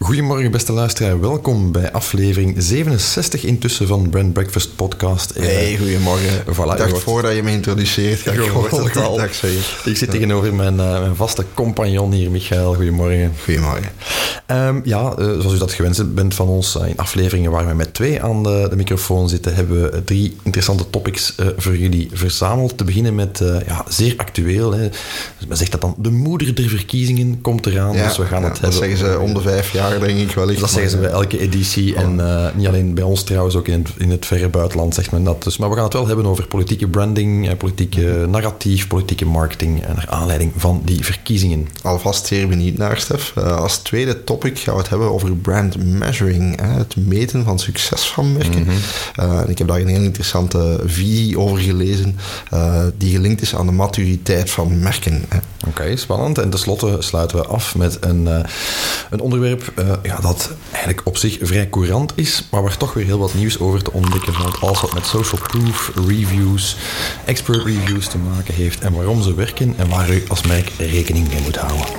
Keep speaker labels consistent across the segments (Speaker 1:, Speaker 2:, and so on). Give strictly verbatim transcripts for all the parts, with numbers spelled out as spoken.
Speaker 1: Goedemorgen beste luisteraar, welkom bij aflevering zevenenzestig intussen van Brand Breakfast Podcast.
Speaker 2: Hey, goedemorgen.
Speaker 1: Voilà,
Speaker 2: ik dacht
Speaker 1: wordt...
Speaker 2: voordat je me introduceert, ga ik gewoon een goeiedag zeggen.
Speaker 1: Ik zit tegenover mijn, uh, mijn vaste compagnon hier, Michael. Goedemorgen.
Speaker 2: Goedemorgen.
Speaker 1: Um, ja, uh, zoals u dat gewend bent van ons, uh, in afleveringen waar we met twee aan de, de microfoon zitten, hebben we drie interessante topics uh, voor jullie verzameld. Te beginnen met, uh, ja, zeer actueel. Hè. Dus men zegt dat dan de moeder der verkiezingen komt eraan,
Speaker 2: Ja,
Speaker 1: dus we gaan
Speaker 2: ja,
Speaker 1: het
Speaker 2: dat
Speaker 1: hebben.
Speaker 2: zeggen ze om de vijf jaar, denk ik wel.
Speaker 1: Dat zeggen ze bij elke editie
Speaker 2: oh.
Speaker 1: en uh, niet alleen bij ons trouwens, ook in het, in het verre buitenland zegt men dat. Dus, maar we gaan het wel hebben over politieke branding, uh, politieke narratief, politieke marketing en naar aanleiding van die verkiezingen.
Speaker 2: Alvast zeer benieuwd naar, Stef. Uh, als tweede topic gaan we het hebben over brand measuring, hè, het meten van succes van merken. Mm-hmm. Uh, en ik heb daar een heel interessante visie over gelezen, uh, die gelinkt is aan de maturiteit van merken. Oké,
Speaker 1: okay, spannend. En tenslotte sluiten we af met een, uh, een onderwerp uh, ja, dat eigenlijk op zich vrij courant is, maar waar toch weer heel wat nieuws over te ontdekken valt. Alles wat met social proof, reviews, expert reviews te maken heeft en waarom ze werken en waar u als merk rekening mee moet houden.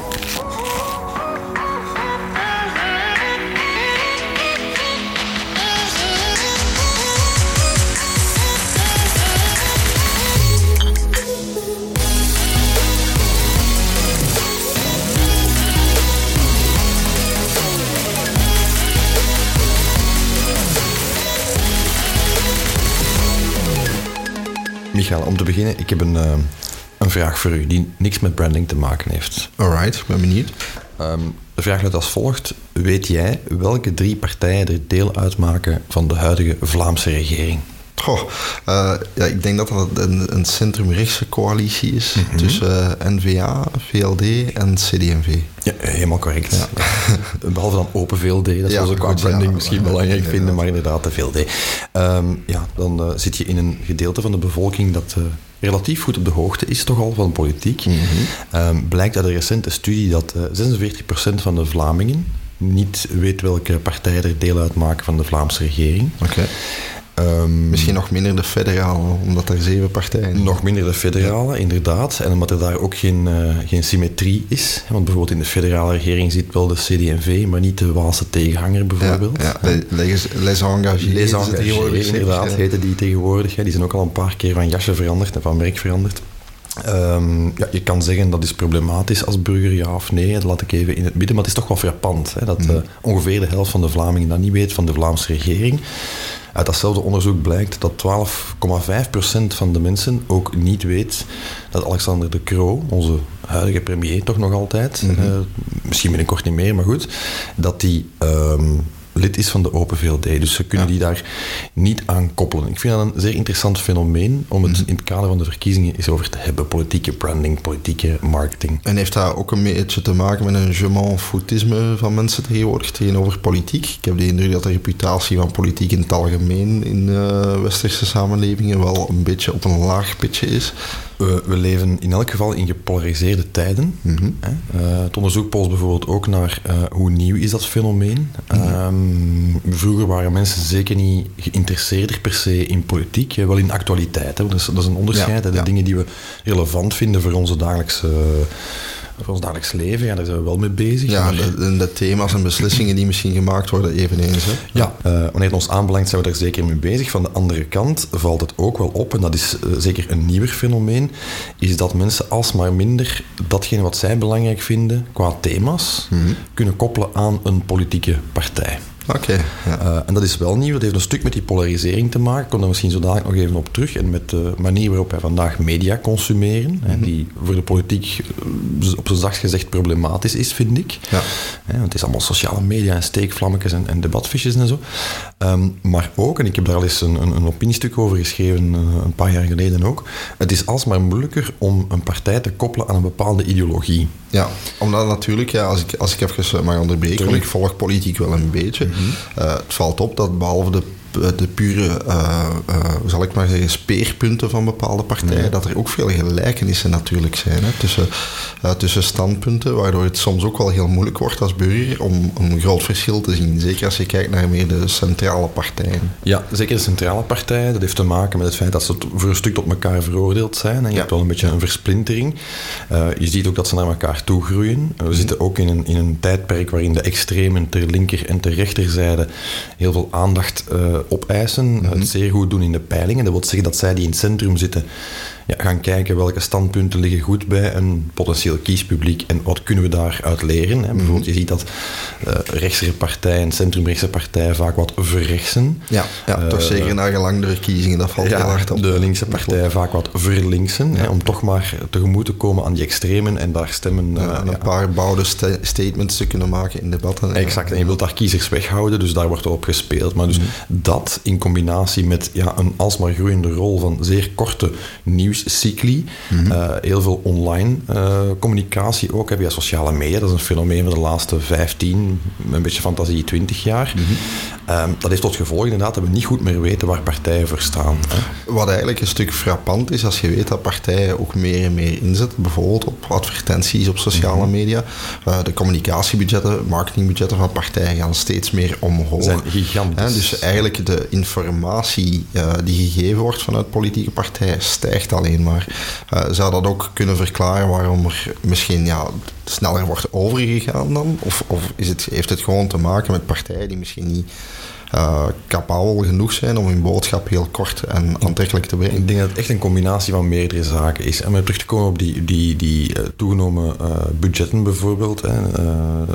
Speaker 1: Michael, om te beginnen, ik heb een, uh, een vraag voor u die niks met branding te maken heeft.
Speaker 2: Alright, ik ben benieuwd.
Speaker 1: Um, de vraag luidt als volgt. Weet jij welke drie partijen er deel uitmaken van de huidige Vlaamse regering?
Speaker 2: Goh, uh, ja, ik denk dat dat een, een centrumrechtse coalitie is mm-hmm. tussen uh, N V A, V L D en C D en V.
Speaker 1: Ja, helemaal correct. Ja. Behalve dan Open V L D, dat is
Speaker 2: ja,
Speaker 1: we qua
Speaker 2: goed,
Speaker 1: branding
Speaker 2: ja,
Speaker 1: misschien
Speaker 2: ja,
Speaker 1: belangrijk
Speaker 2: ja,
Speaker 1: vinden,
Speaker 2: ja.
Speaker 1: maar inderdaad de V L D. Um, ja, dan uh, zit je in een gedeelte van de bevolking dat uh, relatief goed op de hoogte is toch al van politiek. Mm-hmm. Um, blijkt uit een recente studie dat uh, zesenveertig procent van de Vlamingen niet weet welke partijen er deel uitmaken van de Vlaamse regering.
Speaker 2: Oké. Okay. Um, Misschien nog minder de federale, omdat er zeven partijen zijn.
Speaker 1: Nog minder de federale, ja. Inderdaad. En omdat er daar ook geen, uh, geen symmetrie is. Want bijvoorbeeld in de federale regering zit wel de C D en V, maar niet de Waalse tegenhanger bijvoorbeeld.
Speaker 2: Ja, ja. Les, les engagés.
Speaker 1: Les engagés, inderdaad, heten die tegenwoordig. Ja. Die zijn ook al een paar keer van jasje veranderd en van merk veranderd. Um, ja, je kan zeggen dat is problematisch als burger, ja of nee. Dat laat ik even in het midden. Maar het is toch wel frappant hè, dat uh, ongeveer de helft van de Vlamingen dat niet weet van de Vlaamse regering. Uit datzelfde onderzoek blijkt dat twaalf komma vijf procent van de mensen ook niet weet dat Alexander De Croo, onze huidige premier toch nog altijd, mm-hmm. uh, misschien binnenkort niet meer, maar goed, dat die um, lid is van de Open V L D. Dus ze kunnen ja. die daar niet aan koppelen. Ik vind dat een zeer interessant fenomeen om het mm-hmm. in het kader van de verkiezingen eens over te hebben. Politieke branding, politieke marketing.
Speaker 2: En heeft dat ook een beetje te maken met een je m'en foutisme van mensen tegenwoordig tegenover politiek? Ik heb de indruk dat de reputatie van politiek in het algemeen in uh, westerse samenlevingen wel een beetje op een laag pitje is.
Speaker 1: We, we leven in elk geval in gepolariseerde tijden. Mm-hmm. Hè? Uh, het onderzoek polst bijvoorbeeld ook naar uh, hoe nieuw is dat fenomeen. Mm-hmm. Um, vroeger waren mensen zeker niet geïnteresseerder per se in politiek, wel in actualiteit. Hè? Dat, is, dat is een onderscheid. Ja, de ja. dingen die we relevant vinden voor onze dagelijkse... Uh, voor ons dagelijks leven, ja, daar zijn we wel mee bezig.
Speaker 2: Ja,
Speaker 1: maar...
Speaker 2: de, de thema's en beslissingen die misschien gemaakt worden eveneens. Hè?
Speaker 1: Ja, uh, wanneer het ons aanbelangt zijn we daar zeker mee bezig. Van de andere kant valt het ook wel op, en dat is uh, zeker een nieuwer fenomeen, is dat mensen alsmaar minder datgene wat zij belangrijk vinden qua thema's mm-hmm. kunnen koppelen aan een politieke partij.
Speaker 2: Oké. Okay, ja.
Speaker 1: uh, en dat is wel nieuw. Dat heeft een stuk met die polarisering te maken. Ik kom daar misschien zo dadelijk nog even op terug. En met de manier waarop wij vandaag media consumeren. Mm-hmm. Hè, die voor de politiek op zijn zachtst gezegd problematisch is, vind ik.
Speaker 2: Ja.
Speaker 1: Hè, want het is allemaal sociale media en steekvlammetjes en, en debatvisjes en zo. Um, maar ook, en ik heb daar al eens een, een, een opiniestuk over geschreven, een paar jaar geleden ook. Het is alsmaar moeilijker om een partij te koppelen aan een bepaalde ideologie.
Speaker 2: Ja, omdat natuurlijk, ja, als ik, als ik even mag onderbreken, want ik volg politiek wel een beetje. Mm-hmm. Uh, het valt op dat behalve de de pure, uh, uh, zal ik maar zeggen, speerpunten van bepaalde partijen, ja. dat er ook veel gelijkenissen natuurlijk zijn hè, tussen, uh, tussen standpunten, waardoor het soms ook wel heel moeilijk wordt als burger om een groot verschil te zien. Zeker als je kijkt naar meer de centrale partijen.
Speaker 1: Ja, zeker de centrale partijen. Dat heeft te maken met het feit dat ze voor een stuk tot elkaar veroordeeld zijn. En je ja. hebt wel een beetje een versplintering. Uh, je ziet ook dat ze naar elkaar toe groeien. We mm. zitten ook in een, in een tijdperk waarin de extremen ter linker en ter rechterzijde heel veel aandacht uh, opeisen. Mm-hmm. Het zeer goed doen in de peilingen. Dat wil zeggen dat zij die in het centrum zitten ja, gaan kijken welke standpunten liggen goed bij een potentieel kiespubliek en wat kunnen we daaruit leren. Hè. Bijvoorbeeld, je ziet dat uh, rechtsere partijen, centrumrechtse partijen vaak wat verrechtsen.
Speaker 2: Ja, ja uh, toch zeker na gelang de verkiezingen, dat valt
Speaker 1: ja,
Speaker 2: heel hard op.
Speaker 1: De linkse partijen vaak wat verlinksen, ja. hè, om toch maar tegemoet te komen aan die extremen en daar stemmen... Uh,
Speaker 2: ja, en een ja. paar bouwde st- statements te kunnen maken in debatten.
Speaker 1: Exact, en je wilt daar kiezers weghouden, dus daar wordt op gespeeld. Maar dus mm. dat in combinatie met ja, een alsmaar groeiende rol van zeer korte nieuws cycli, mm-hmm. uh, heel veel online uh, communicatie ook, hè, via sociale media. Dat is een fenomeen van de laatste vijftien, een beetje fantasie, twintig jaar. Mm-hmm. Um, dat heeft tot gevolg inderdaad dat we niet goed meer weten waar partijen voor staan. Hè.
Speaker 2: Wat eigenlijk een stuk frappant is, als je weet dat partijen ook meer en meer inzetten, bijvoorbeeld op advertenties op sociale mm-hmm. media. Uh, de communicatiebudgetten, marketingbudgetten van partijen gaan steeds meer omhoog.
Speaker 1: Zijn gigantisch.
Speaker 2: Hè, dus eigenlijk de informatie uh, die gegeven wordt vanuit politieke partijen stijgt alleen maar. Uh, zou dat ook kunnen verklaren waarom er misschien ja, sneller wordt overgegaan dan? Of, of is het, heeft het gewoon te maken met partijen die misschien niet uh, capabel genoeg zijn om hun boodschap heel kort en aantrekkelijk te brengen?
Speaker 1: Ik denk dat het echt een combinatie van meerdere zaken is. En om terug te komen op die, die, die uh, toegenomen uh, budgetten bijvoorbeeld. Hè, uh,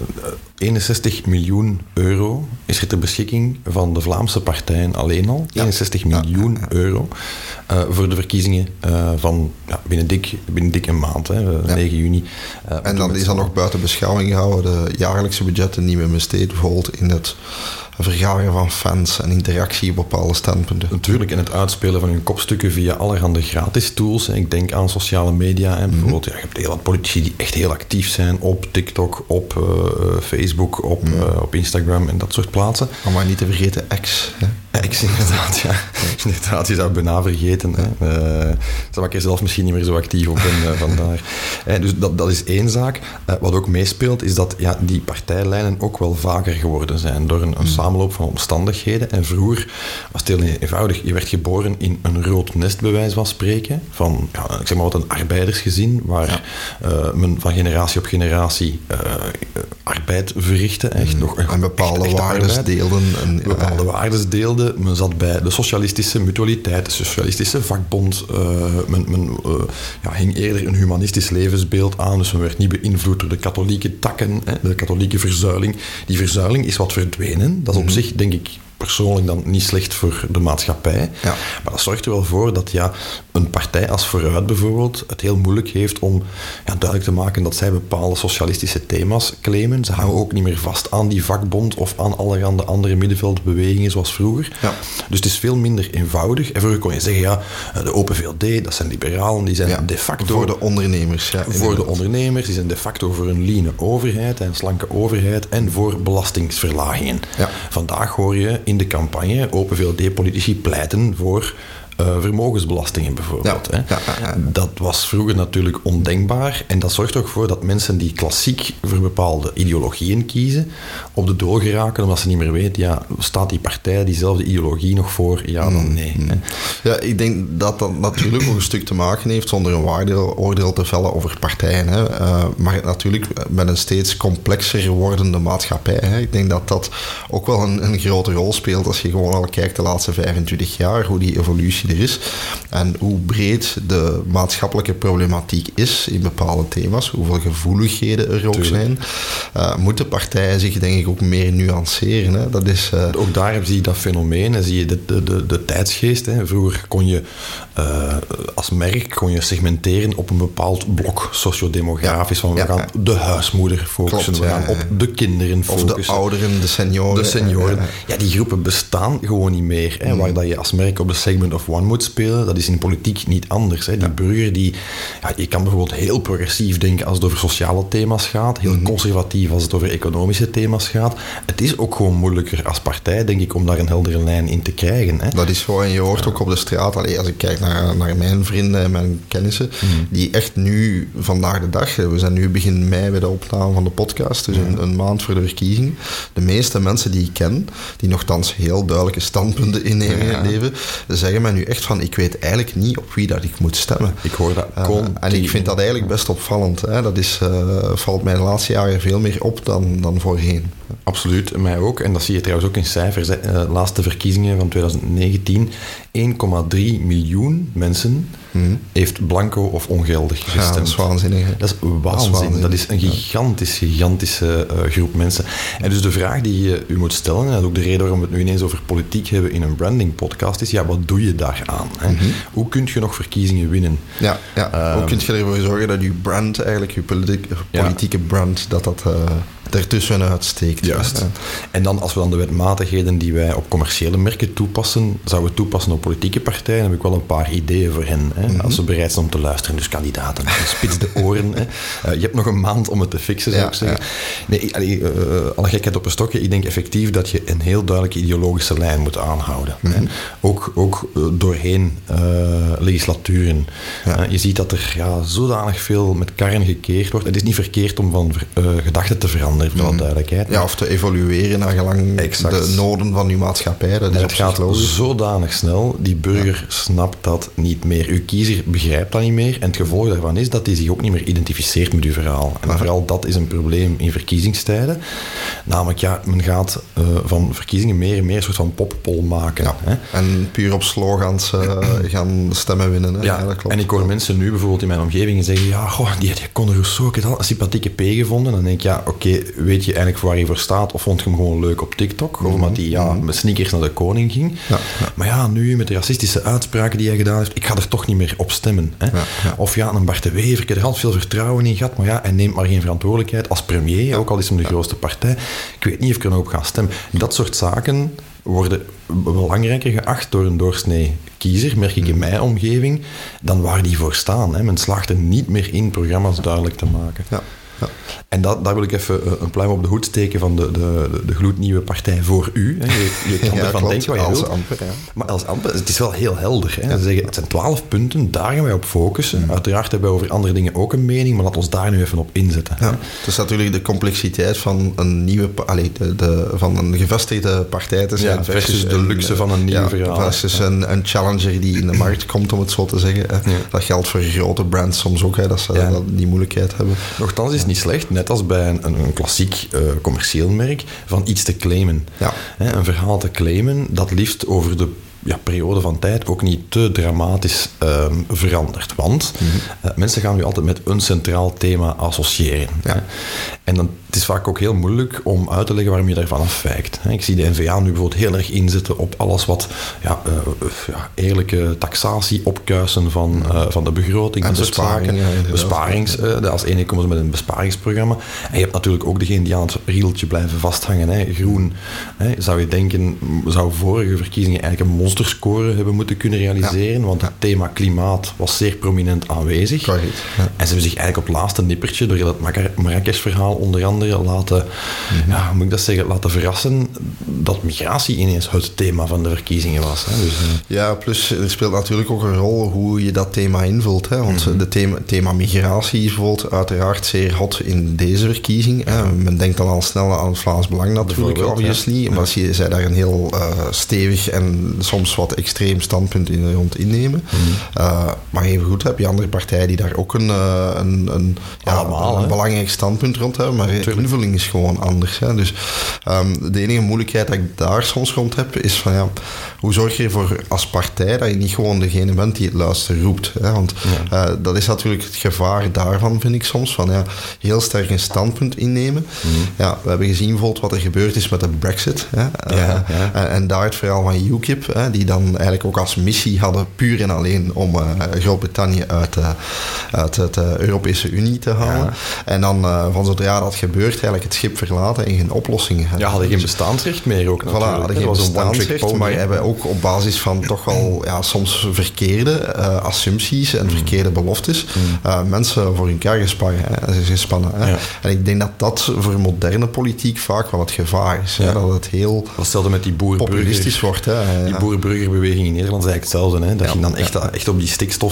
Speaker 1: eenenzestig miljoen euro is er ter beschikking van de Vlaamse partijen alleen al. Ja. eenenzestig miljoen euro uh, voor de verkiezingen uh, van ja, binnen, dik, binnen dik een maand, hè, ja. negen juni.
Speaker 2: Uh, en dan is dat nog buiten beschouwing gehouden, de jaarlijkse budgetten niet meer besteed, bijvoorbeeld in het vergaren van fans en interactie op bepaalde standpunten.
Speaker 1: Natuurlijk, en het uitspelen van hun kopstukken via allerhande gratis tools. Ik denk aan sociale media. Hè. Bijvoorbeeld, ja, je hebt heel wat politici die echt heel actief zijn op TikTok, op uh, Facebook, op, mm. uh, op Instagram en dat soort plaatsen.
Speaker 2: Maar niet te vergeten X. Hè?
Speaker 1: X, inderdaad, ja. Inderdaad, je zou het bijna vergeten. Hè. Uh, zou ik er zelf misschien niet meer zo actief op ben uh, vandaar. Uh, dus dat, dat is één zaak. Uh, wat ook meespeelt, is dat ja, die partijlijnen ook wel vaker geworden zijn door een, een samenloop van omstandigheden. En vroeger was het heel eenvoudig. Je werd geboren in een rood nest, bij wijze van spreken, van, ja, ik zeg maar wat, een arbeidersgezin, waar ja. uh, men van generatie op generatie uh, arbeid verrichtte. Echt, nog,
Speaker 2: en bepaalde waardes deelden. En,
Speaker 1: bepaalde uh, waardes deelden. Men zat bij de socialistische mutualiteit, de socialistische vakbond. Uh, men men uh, ja, hing eerder een humanistisch levensbeeld aan, dus men werd niet beïnvloed door de katholieke takken, hè, de katholieke verzuiling. Die verzuiling is wat verdwenen. Dat is op mm-hmm. zich, denk ik, persoonlijk dan niet slecht voor de maatschappij. Ja. Maar dat zorgt er wel voor dat ja, een partij als Vooruit bijvoorbeeld het heel moeilijk heeft om ja, duidelijk te maken dat zij bepaalde socialistische thema's claimen. Ze houden ook niet meer vast aan die vakbond of aan allerhande andere middenveldbewegingen zoals vroeger. Ja. Dus het is veel minder eenvoudig. En vroeger kon je zeggen, ja, de Open V L D, dat zijn liberalen, die zijn ja, de facto...
Speaker 2: Voor de ondernemers. Ja,
Speaker 1: voor de ondernemers, die zijn de facto voor een leane overheid, een slanke overheid en voor belastingsverlagingen. Ja. Vandaag hoor je in de campagne Open V L D-politici pleiten voor uh, vermogensbelastingen bijvoorbeeld. Ja, hè. Ja, ja, ja. Dat was vroeger natuurlijk ondenkbaar en dat zorgt ook voor dat mensen die klassiek voor bepaalde ideologieën kiezen, op de dool geraken omdat ze niet meer weten, ja, staat die partij diezelfde ideologie nog voor? Ja, dan nee.
Speaker 2: Mm. Ja, ik denk dat dat natuurlijk ook een stuk te maken heeft, zonder een waardeoordeel te vellen over partijen. Hè. Uh, maar natuurlijk met een steeds complexer wordende maatschappij. Hè. Ik denk dat dat ook wel een, een grote rol speelt als je gewoon al kijkt de laatste vijfentwintig jaar, hoe die evolutie er is en hoe breed de maatschappelijke problematiek is in bepaalde thema's, hoeveel gevoeligheden er ook Tuurlijk. zijn, uh, moeten partijen zich denk ik ook meer nuanceren. Hè. Dat is, uh...
Speaker 1: Ook daar zie je dat fenomeen en zie je de, de, de, de tijdsgeest. Hè. Vroeger kon je uh, als merk kon je segmenteren op een bepaald blok, sociodemografisch, van we ja, gaan ja. de huismoeder focussen, Klopt, we gaan ja, ja. op de kinderen focussen.
Speaker 2: Of de ouderen, de senioren.
Speaker 1: De senioren. Ja, ja. ja, die groepen bestaan gewoon niet meer. Hè, mm. Waar dat je als merk op de segment of one moet spelen. Dat is in politiek niet anders. Hè. Die ja. burger, die, ja, je kan bijvoorbeeld heel progressief denken als het over sociale thema's gaat, heel mm-hmm. conservatief als het over economische thema's gaat. Het is ook gewoon moeilijker als partij, denk ik, om daar een heldere lijn in te krijgen. Hè.
Speaker 2: Dat is zo, en je hoort ook op de straat, allee, als ik kijk naar, naar mijn vrienden en mijn kennissen, mm-hmm. die echt nu, vandaag de dag, we zijn nu begin mei bij de opname van de podcast, dus een, een maand voor de verkiezingen, de meeste mensen die ik ken, die nogthans heel duidelijke standpunten innemen in het leven, zeggen mij nu echt van, ik weet eigenlijk niet op wie dat ik moet stemmen.
Speaker 1: Ik hoor dat. Uh,
Speaker 2: en ik vind dat eigenlijk best opvallend. Hè. Dat is, uh, valt mij de laatste jaren veel meer op dan, dan voorheen.
Speaker 1: Absoluut, mij ook. En dat zie je trouwens ook in cijfers. De uh, laatste verkiezingen van twintig negentien, één komma drie miljoen mensen mm-hmm. heeft blanco of ongeldig gestemd.
Speaker 2: Ja, dat is waanzinnig. Hè?
Speaker 1: Dat is waanzin. Dat is, waanzin. Dat is een gigantisch, gigantische uh, groep mensen. En dus de vraag die je u moet stellen, en dat is ook de reden waarom we het nu ineens over politiek hebben in een branding podcast, is, ja, wat doe je daaraan? Hè? Mm-hmm. Hoe kun je nog verkiezingen winnen?
Speaker 2: Ja, ja. Um, Hoe kun je ervoor zorgen dat je brand, eigenlijk je politiek, politieke ja. brand, dat dat... Uh, ertussenuit steekt.
Speaker 1: Juist. Ja. En dan, als we dan de wetmatigheden die wij op commerciële merken toepassen, zouden we toepassen op politieke partijen, dan heb ik wel een paar ideeën voor hen. Hè, mm-hmm. Als ze bereid zijn om te luisteren. Dus kandidaten, spits de oren. Hè. Uh, je hebt nog een maand om het te fixen, zou ja, ik zeggen. Ja. Nee, allee, uh, alle gekheid op een stokje. Ik denk effectief dat je een heel duidelijke ideologische lijn moet aanhouden. Mm-hmm. Hè. Ook, ook uh, doorheen uh, legislaturen. Ja. Uh, je ziet dat er ja, zodanig veel met karren gekeerd wordt. Het is niet verkeerd om van uh, gedachten te veranderen. Voor alle duidelijkheid.
Speaker 2: Ja, of te evolueren naar gelang exact. De noden van uw maatschappij. Dat is
Speaker 1: het gaat logisch. Zodanig snel, die burger ja. snapt dat niet meer. Uw kiezer begrijpt dat niet meer. En het gevolg daarvan is dat hij zich ook niet meer identificeert met uw verhaal. En Aha. vooral dat is een probleem in verkiezingstijden. Namelijk, ja, men gaat uh, van verkiezingen meer en meer een soort van poppol maken.
Speaker 2: Ja.
Speaker 1: Hè?
Speaker 2: En puur op slogans uh, gaan stemmen winnen. Hè?
Speaker 1: Ja,
Speaker 2: ja dat klopt.
Speaker 1: En ik hoor mensen nu bijvoorbeeld in mijn omgeving zeggen, ja, goh, die, die Conor Rousseau, ik heb al een sympathieke P gevonden. Dan denk ik, ja, oké, okay, weet je eigenlijk voor waar hij voor staat, of vond je hem gewoon leuk op TikTok, mm-hmm. of omdat hij ja, met sneakers naar de koning ging. Ja, ja. Maar ja, nu met de racistische uitspraken die hij gedaan heeft, ik ga er toch niet meer op stemmen. Hè. Ja, ja. Of ja, een Bart de Wever, ik heb er al veel vertrouwen in gehad, maar ja, hij neemt maar geen verantwoordelijkheid als premier, ja. ook al is hem de ja. grootste partij. Ik weet niet of ik er nog op ga stemmen. Dat soort zaken worden belangrijker geacht door een doorsnee kiezer, merk ik in mijn omgeving, dan waar die voor staan. Hè. Men slaagt er niet meer in programma's duidelijk te maken. Ja. Ja. En dat, daar wil ik even een pluim op de hoed steken van de, de, de gloednieuwe partij voor u. Hè. Je, je kan ja, ervan klopt, denken wat je wilt. Amper, ja. Maar als Amper, het is wel heel helder. Hè. Ja. Ze zeggen, het zijn twaalf punten, daar gaan wij op focussen. Ja. Uiteraard hebben we over andere dingen ook een mening, maar laat ons daar nu even op inzetten.
Speaker 2: Ja. Het is natuurlijk de complexiteit van een nieuwe, allez, de, de, van een gevestigde partij te zijn.
Speaker 1: Ja, versus, versus de luxe een, van een nieuw ja, verhaal.
Speaker 2: Versus
Speaker 1: ja.
Speaker 2: een, een challenger die in de markt komt, om het zo te zeggen. Ja. Dat geldt voor grote brands soms ook, hè, dat ze ja. dat die moeilijkheid hebben.
Speaker 1: Nochtans is het niet slecht, net als bij een, een, een klassiek uh, commercieel merk, van iets te claimen. Ja. He, een verhaal te claimen dat liefst over de ja, periode van tijd ook niet te dramatisch um, verandert. Want mm-hmm. uh, mensen gaan nu altijd met een centraal thema associëren. Ja. En dan, het is vaak ook heel moeilijk om uit te leggen waarom je daarvan afwijkt. Ik zie de N V A nu bijvoorbeeld heel erg inzetten op alles wat ja, uh, ja, eerlijke taxatie, opkuisen van, uh, van de begroting, en besparing, ja, besparings. Uh, als enige komen ze met een besparingsprogramma. En je hebt natuurlijk ook degene die aan het rieltje blijven vasthangen. Hè. Groen, hè, zou je denken, zou vorige verkiezingen eigenlijk een monsterscore hebben moeten kunnen realiseren, ja. want het ja. thema klimaat was zeer prominent aanwezig. Ja. En ze hebben zich eigenlijk op het laatste nippertje, door heel het Marrakesh-verhaal onder andere, laten, mm-hmm. ja, hoe moet ik dat zeggen, laten verrassen dat migratie ineens het thema van de verkiezingen was. Hè. Dus, uh...
Speaker 2: Ja, plus er speelt natuurlijk ook een rol hoe je dat thema invult. Hè. Want mm-hmm. het thema, thema migratie is bijvoorbeeld uiteraard zeer hot in deze verkiezing. Hè. Men denkt dan al snel aan het Vlaams Belang natuurlijk, obviously. Ja. Maar ja. zij daar een heel uh, stevig en soms wat extreem standpunt in rond innemen. Mm-hmm. Uh, maar even goed heb je andere partijen die daar ook een, uh, een, een, ja, Allemaal, een belangrijk standpunt rond hebben, maar de invulling is gewoon anders. Hè. Dus um, de enige moeilijkheid dat ik daar soms rond heb, is van ja, hoe zorg je ervoor als partij dat je niet gewoon degene bent die het luisteren roept. Hè. Want ja. uh, dat is natuurlijk het gevaar daarvan, vind ik soms, van ja, heel sterk een standpunt innemen. Mm-hmm. Ja, we hebben gezien bijvoorbeeld wat er gebeurd is met de Brexit. Hè. Uh, ja, ja. En, en daar het verhaal van U K I P, hè, die dan eigenlijk ook als missie hadden puur en alleen om uh, Groot-Brittannië uit, uh, uit de uh, Europese Unie te halen. Ja. En dan uh, van zodra dat gebeurt, gebeurt eigenlijk het schip verlaten en geen oplossingen hebben.
Speaker 1: Ja, hadden geen bestaansrecht meer ook natuurlijk.
Speaker 2: Voilà, hadden geen bestaansrecht, maar hebben ook op basis van toch wel ja, soms verkeerde uh, assumpties en mm. verkeerde beloftes mm. uh, mensen voor hun kar gespannen. Hè, gespannen hè. Ja. En ik denk dat dat voor moderne politiek vaak wel het gevaar is. Ja. Hè, dat het heel
Speaker 1: dat met die
Speaker 2: populistisch wordt. Hè,
Speaker 1: die boerenburgerbeweging in Nederland is eigenlijk hetzelfde. Hè. Dat ja. ging dan echt, echt op die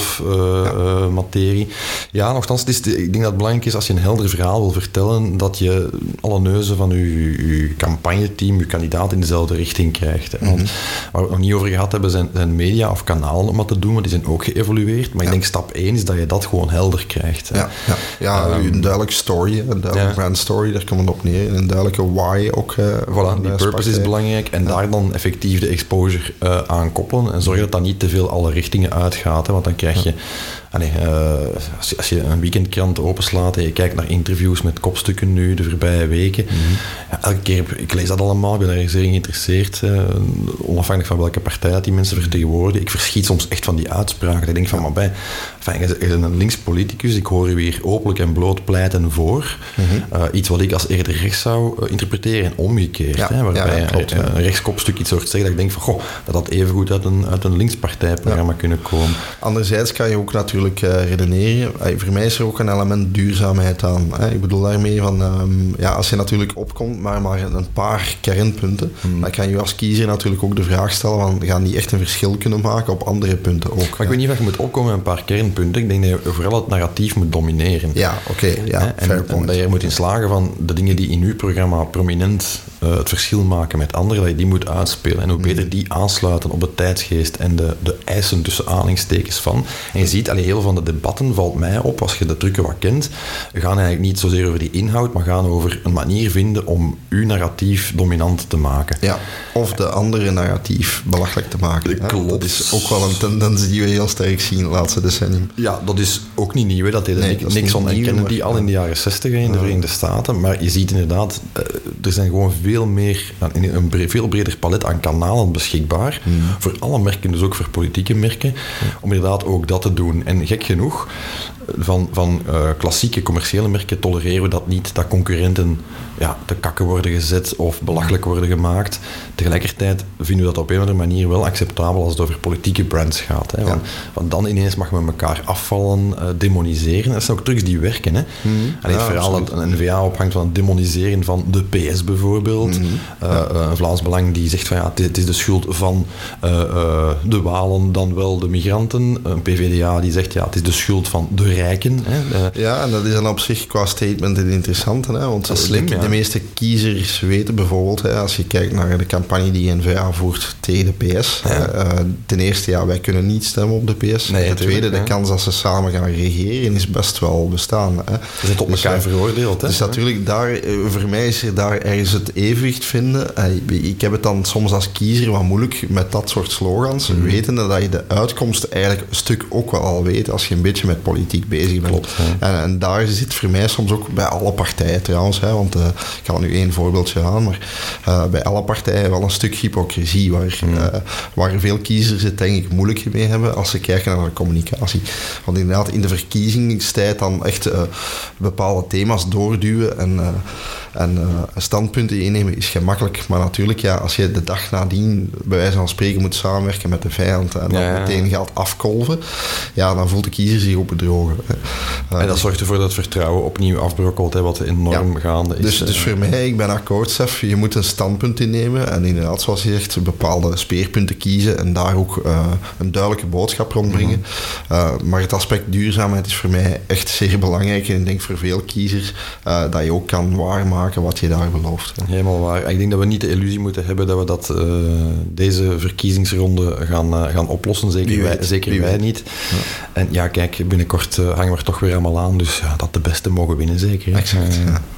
Speaker 1: stikstofmaterie. Uh, ja. ja, nogthans, het is, ik denk dat het belangrijk is als je een helder verhaal wil vertellen, dat je alle neuzen van je, je campagneteam, je kandidaat in dezelfde richting krijgt. Hè. Want mm-hmm. waar we het nog niet over gehad hebben, zijn, zijn media of kanalen om dat te doen, want die zijn ook geëvolueerd. Maar ja. ik denk stap één is dat je dat gewoon helder krijgt. Hè.
Speaker 2: Ja, ja. ja um, een duidelijke story, een duidelijke ja. brand story, daar komt het op neer. En een duidelijke why ook. Uh,
Speaker 1: voilà, die purpose is belangrijk. En ja. daar dan effectief de exposure uh, aan koppelen. En zorg dat dat niet te veel alle richtingen uitgaat. Hè, want dan krijg je... Allee, uh, als, je, als je een weekendkrant openslaat en je kijkt naar interviews met kopstukken nu de voorbije weken, mm-hmm. ja, elke keer, ik lees dat allemaal, ik ben daar zeer geïnteresseerd, uh, onafhankelijk van welke partij dat die mensen vertegenwoordigen. Ik verschiet soms echt van die uitspraken. Ik denk van, maar bij, enfin, je bent een linkspoliticus, ik hoor u weer openlijk en bloot pleiten voor mm-hmm. uh, iets wat ik als eerder rechts zou uh, interpreteren en omgekeerd. Ja, hè, waarbij ja, klopt, een, een rechtskopstuk iets hoort zeggen dat ik denk van, goh, dat had evengoed uit een, uit een linkspartijprogramma ja. kunnen komen.
Speaker 2: Anderzijds kan je ook natuurlijk Uh, redeneren. Uh, voor mij is er ook een element duurzaamheid aan. Hè. Ik bedoel daarmee van, um, ja, als je natuurlijk opkomt maar, maar een paar kernpunten, hmm. dan kan je als kiezer natuurlijk ook de vraag stellen van, gaan die echt een verschil kunnen maken op andere punten ook. Maar
Speaker 1: ik weet niet of je moet opkomen met een paar kernpunten. Ik denk dat je vooral het narratief moet domineren.
Speaker 2: Ja, oké. Okay, ja,
Speaker 1: en, en dat je er moet in slagen van de dingen die in uw programma prominent uh, het verschil maken met anderen, dat je die moet uitspelen. En hoe beter die aansluiten op de tijdsgeest en de, de eisen tussen aanhalingstekens van. En je ziet, allee, heel van de debatten valt mij op, als je de trucken wat kent, gaan eigenlijk niet zozeer over die inhoud, maar gaan over een manier vinden om uw narratief dominant te maken.
Speaker 2: Ja, of de andere narratief belachelijk te maken. Klopt. Dat is ook wel een tendens die we heel sterk zien de laatste decennium.
Speaker 1: Ja, dat is ook niet nieuw. Dat deed nee, Nixon en Kennedy maar, al in de jaren zestig in de Verenigde Staten. Maar je ziet inderdaad, er zijn gewoon veel meer, een veel breder palet aan kanalen beschikbaar. Hmm. Voor alle merken, dus ook voor politieke merken, om inderdaad ook dat te doen. En gek genoeg, van, van uh, klassieke commerciële merken tolereren we dat niet, dat concurrenten ja, te kakken worden gezet of belachelijk worden gemaakt. Tegelijkertijd vinden we dat op een of andere manier wel acceptabel als het over politieke brands gaat. Hè. Want, ja. want dan ineens mag men elkaar afvallen, uh, demoniseren. Dat zijn ook trucs die werken. Hè. Mm-hmm. Alleen ja, het verhaal absoluut. Dat een N V A ophangt van het demoniseren van de P S bijvoorbeeld. Mm-hmm. Uh, ja. uh, een Vlaams Belang die zegt van ja, het is de schuld van uh, uh, de Walen dan wel de migranten. Een P V D A die zegt ja, het is de schuld van de rijken. Hè. Uh,
Speaker 2: ja, en dat is dan op zich qua statement het interessante. Hè, want
Speaker 1: dat is slim,
Speaker 2: de,
Speaker 1: ja.
Speaker 2: de meeste kiezers weten bijvoorbeeld, hè, als je kijkt naar de campagne die N V A voert tegen de P S. Ja. Uh, ten eerste, ja, wij kunnen niet stemmen op de P S.
Speaker 1: Nee,
Speaker 2: ten tweede, de
Speaker 1: ja.
Speaker 2: kans dat ze samen gaan regeren is best wel bestaan. Hè.
Speaker 1: Ze zijn tot dus, elkaar veroordeeld. Hè?
Speaker 2: Dus natuurlijk, daar, voor mij is er daar ergens het evenwicht vinden. Uh, ik heb het dan soms als kiezer wat moeilijk met dat soort slogans, mm. wetende dat je de uitkomst eigenlijk een stuk ook wel al weet als je een beetje met politiek bezig bent.
Speaker 1: Klopt,
Speaker 2: en, en daar zit voor mij soms ook bij alle partijen trouwens, hè, want uh, ik haal nu één voorbeeldje aan, maar uh, bij alle partijen wel een stuk hypocrisie, waar, mm. uh, waar veel kiezers het denk ik moeilijk mee hebben als ze kijken naar de communicatie. Want inderdaad, in de verkiezingstijd dan echt uh, bepaalde thema's doorduwen en, uh, en uh, standpunten innemen is gemakkelijk, maar natuurlijk, ja, als je de dag nadien bij wijze van spreken moet samenwerken met de vijand en dan ja, ja. meteen gaat afkolven, ja, dan voelt de kiezer zich ook bedrogen.
Speaker 1: Uh, en dat zorgt ervoor dat het vertrouwen opnieuw afbrokkelt, hè, wat enorm ja. gaande is.
Speaker 2: Dus, dus voor mij, ik ben akkoord, Sef, je moet een standpunt innemen en inderdaad, zoals je zegt, bepaalde speerpunten kiezen en daar ook uh, een duidelijke boodschap rondbrengen. Mm-hmm. Uh, maar het aspect duurzaamheid is voor mij echt zeer belangrijk en ik denk voor veel kiezers uh, dat je ook kan waarmaken wat je daar belooft. Hè.
Speaker 1: Helemaal waar. Ik denk dat we niet de illusie moeten hebben dat we dat uh, deze verkiezingsronde gaan, uh, gaan oplossen. Zeker wij, zeker wij niet. Ja. En ja, kijk, binnenkort uh, hangen we er toch weer allemaal aan, dus ja, dat de beste mogen winnen, zeker.
Speaker 2: Exact, uh, ja.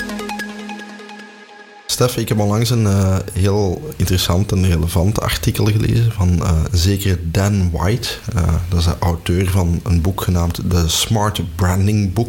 Speaker 2: Stef, ik heb onlangs een uh, heel interessant en relevant artikel gelezen van uh, een zekere Dan White. Uh, dat is de auteur van een boek genaamd The Smart Branding Book. Ik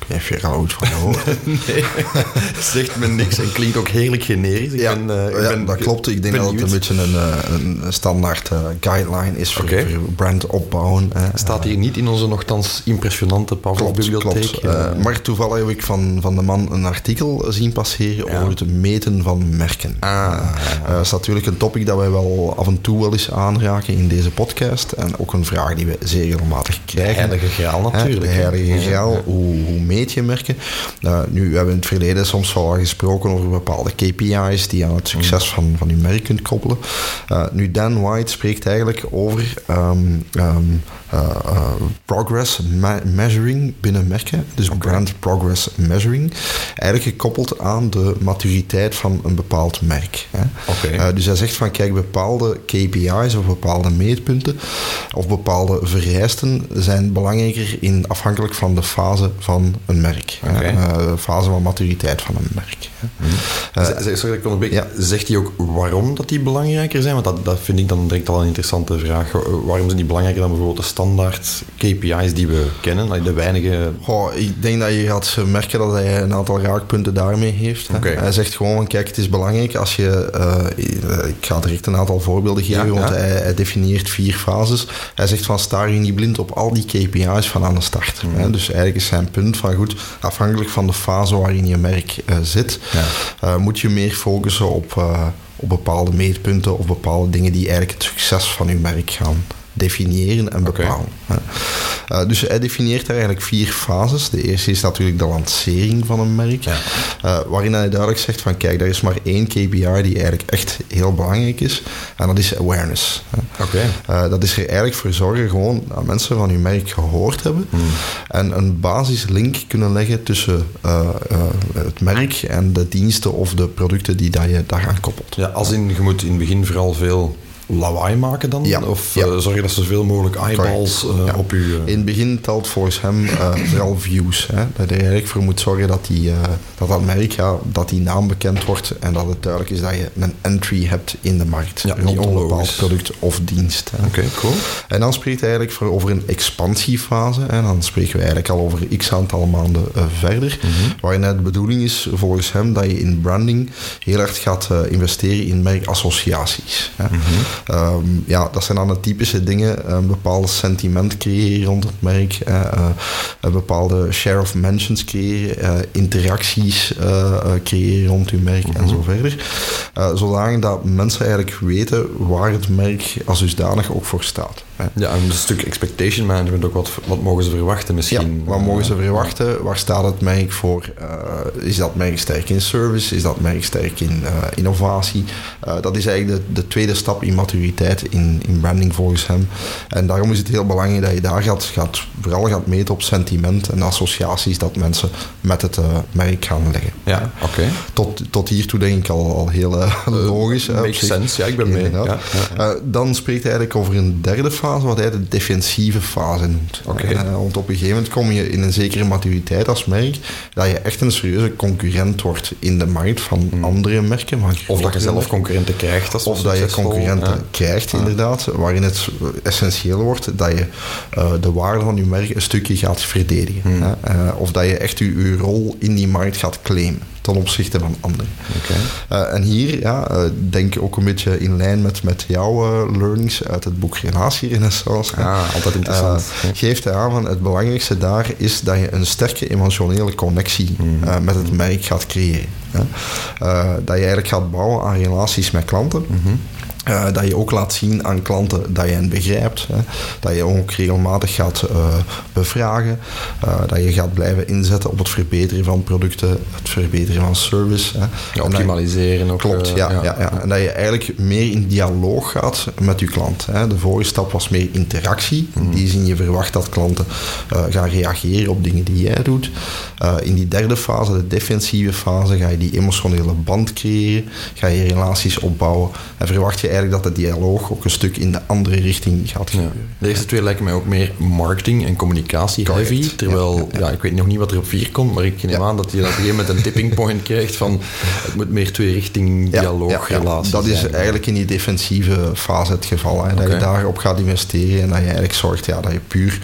Speaker 2: Heb je er al ooit van gehoord?
Speaker 1: Nee, zegt me niks en klinkt ook heerlijk generisch. Ik
Speaker 2: ja,
Speaker 1: ben, uh, ik
Speaker 2: ja
Speaker 1: ben
Speaker 2: dat klopt. Ik denk benieuwd. dat het een beetje een, een standaard uh, guideline is voor, okay. voor brand opbouwen. Uh,
Speaker 1: Staat hier niet in onze nogthans impressionante Pavlov-bibliotheek.
Speaker 2: Klopt, uh, uh, maar toevallig heb ik van, van de man een artikel zien passeren ja. over het meten van merken.
Speaker 1: Ah,
Speaker 2: uh, dat is natuurlijk een topic dat wij wel af en toe wel eens aanraken in deze podcast. En ook een vraag die we zeer regelmatig krijgen.
Speaker 1: De heilige graal natuurlijk.
Speaker 2: De heilige graal, ja. hoe, hoe meet je merken? Uh, nu, we hebben in het verleden soms wel gesproken over bepaalde K P I's die aan het succes mm. van, van je merk kunt koppelen. Uh, nu, Dan White spreekt eigenlijk over um, um, uh, uh, progress ma- measuring binnen merken. Dus okay. brand progress measuring. Eigenlijk gekoppeld aan de maturiteit van een bepaald merk. Hè.
Speaker 1: Okay.
Speaker 2: Uh, dus hij zegt van, kijk, bepaalde K P I's of bepaalde meetpunten of bepaalde vereisten zijn belangrijker in afhankelijk van de fase van een merk.
Speaker 1: Okay.
Speaker 2: Uh, de fase van maturiteit van een merk.
Speaker 1: Mm. Uh, Z- sorry, ik onderbreek. Ja. Zegt hij ook waarom dat die belangrijker zijn? Want dat, dat vind ik dan direct al een interessante vraag. Waarom zijn die belangrijker dan bijvoorbeeld de standaard K P I's die we kennen? De weinige...
Speaker 2: Goh, ik denk dat je gaat merken dat hij een aantal raakpunten daarmee heeft. Okay. Hij zegt gewoon, kijk, het is belangrijk als je... Uh, ik ga direct een aantal voorbeelden geven, ja, want ja. Hij, hij definieert vier fases. Hij zegt van, sta je niet blind op al die K P I's van aan de start. Mm. Hè? Dus eigenlijk is zijn punt van, goed, afhankelijk van de fase waarin je merk uh, zit, ja. uh, moet je meer focussen op, uh, op bepaalde meetpunten of bepaalde dingen die eigenlijk het succes van je merk gaan definiëren en bepalen. Okay. Uh, dus hij definieert daar eigenlijk vier fases. De eerste is natuurlijk de lancering van een merk, ja. uh, waarin hij duidelijk zegt van, kijk, er is maar één K P I die eigenlijk echt heel belangrijk is, en dat is awareness.
Speaker 1: Okay.
Speaker 2: Uh, dat is er eigenlijk voor zorgen gewoon dat mensen van uw merk gehoord hebben hmm. en een basislink kunnen leggen tussen uh, uh, het merk en de diensten of de producten die dat je daaraan koppelt.
Speaker 1: Ja, als in, je moet in het begin vooral veel lawaai maken dan?
Speaker 2: Ja.
Speaker 1: Of
Speaker 2: ja.
Speaker 1: uh, zorgen dat ze zoveel mogelijk eyeballs uh, ja. op u... Uh...
Speaker 2: In het begin telt volgens hem uh, vooral views. Hè? Dat je eigenlijk voor moet zorgen dat die, uh, dat, dat merk, ja, dat die naam bekend wordt en dat het duidelijk is dat je een entry hebt in de markt.
Speaker 1: Ja,
Speaker 2: rond een bepaald product of dienst.
Speaker 1: Oké, okay, cool.
Speaker 2: En dan spreekt hij eigenlijk voor over een expansiefase. En dan spreken we eigenlijk al over x aantal maanden uh, verder. Mm-hmm. Waarin het de bedoeling is volgens hem dat je in branding heel erg gaat uh, investeren in merkassociaties. Hè? Mm-hmm. Um, ja, dat zijn dan de typische dingen. Een bepaald sentiment creëren rond het merk. Uh, uh, een bepaalde share of mentions creëren. Uh, interacties uh, uh, creëren rond uw merk mm-hmm. en zo verder. Uh, zodanig dat mensen eigenlijk weten waar het merk als dusdanig ook voor staat.
Speaker 1: Ja, en een stuk expectation management ook. Wat, wat mogen ze verwachten misschien?
Speaker 2: Ja, wat mogen ze verwachten? Waar staat het merk voor? Uh, is dat merk sterk in service? Is dat merk sterk in uh, innovatie? Uh, dat is eigenlijk de, de tweede stap in maturiteit in, in branding volgens hem. En daarom is het heel belangrijk dat je daar gaat, gaat, vooral gaat meten op sentiment en associaties dat mensen met het uh, merk gaan leggen.
Speaker 1: Ja, oké. Okay.
Speaker 2: Tot, tot hiertoe denk ik al, al heel uh, logisch.
Speaker 1: Uh, makes sense, ja, ik ben mee. Ja, ja,
Speaker 2: ja. Uh, dan spreekt hij eigenlijk over een derde fase, wat hij de defensieve fase noemt.
Speaker 1: Okay.
Speaker 2: Uh, want op een gegeven moment kom je in een zekere maturiteit als merk, dat je echt een serieuze concurrent wordt in de markt van hmm. andere merken. Van
Speaker 1: of dat je zelf concurrenten krijgt. Dat
Speaker 2: of dat je concurrenten ja. krijgt,
Speaker 1: ja.
Speaker 2: inderdaad. Waarin het essentieel wordt dat je uh, de waarde van je merk een stukje gaat verdedigen. Hmm. Uh, of dat je echt je, je rol in die markt gaat claimen ten opzichte van anderen.
Speaker 1: Okay.
Speaker 2: Uh, en hier, ja, uh, denk ik ook een beetje in lijn met, met jouw uh, learnings uit het boek Relatierenaissance.
Speaker 1: Ah, altijd interessant.
Speaker 2: Uh, geeft hij aan van het belangrijkste daar is dat je een sterke emotionele connectie mm. uh, met het merk gaat creëren. Uh, uh, dat je eigenlijk gaat bouwen aan relaties met klanten. Mm-hmm. Uh, dat je ook laat zien aan klanten dat je hen begrijpt. Hè. Dat je ook regelmatig gaat uh, bevragen. Uh, dat je gaat blijven inzetten op het verbeteren van producten. Het verbeteren van service. Hè.
Speaker 1: Ja, optimaliseren
Speaker 2: je,
Speaker 1: ook.
Speaker 2: Klopt, uh, ja, ja. Ja, ja. En dat je eigenlijk meer in dialoog gaat met je klant. Hè. De vorige stap was meer interactie. In die zin je verwacht dat klanten uh, gaan reageren op dingen die jij doet. Uh, in die derde fase, de defensieve fase, ga je die emotionele band creëren. Ga je relaties opbouwen. En verwacht je eigenlijk dat de dialoog ook een stuk in de andere richting gaat gebeuren. Ja.
Speaker 1: De eerste twee lijken mij ook meer marketing en communicatie Correct. heavy. Terwijl, ja, ja, ja. ja, ik weet nog niet wat er op vier komt, maar ik neem ja. aan dat je op een gegeven moment een tipping point krijgt van het moet meer twee richting dialoog, ja, ja, ja. relaties
Speaker 2: Dat is
Speaker 1: zijn.
Speaker 2: eigenlijk in die defensieve fase het geval. Hè, dat okay. je daarop gaat investeren en dat je eigenlijk zorgt ja, dat je puur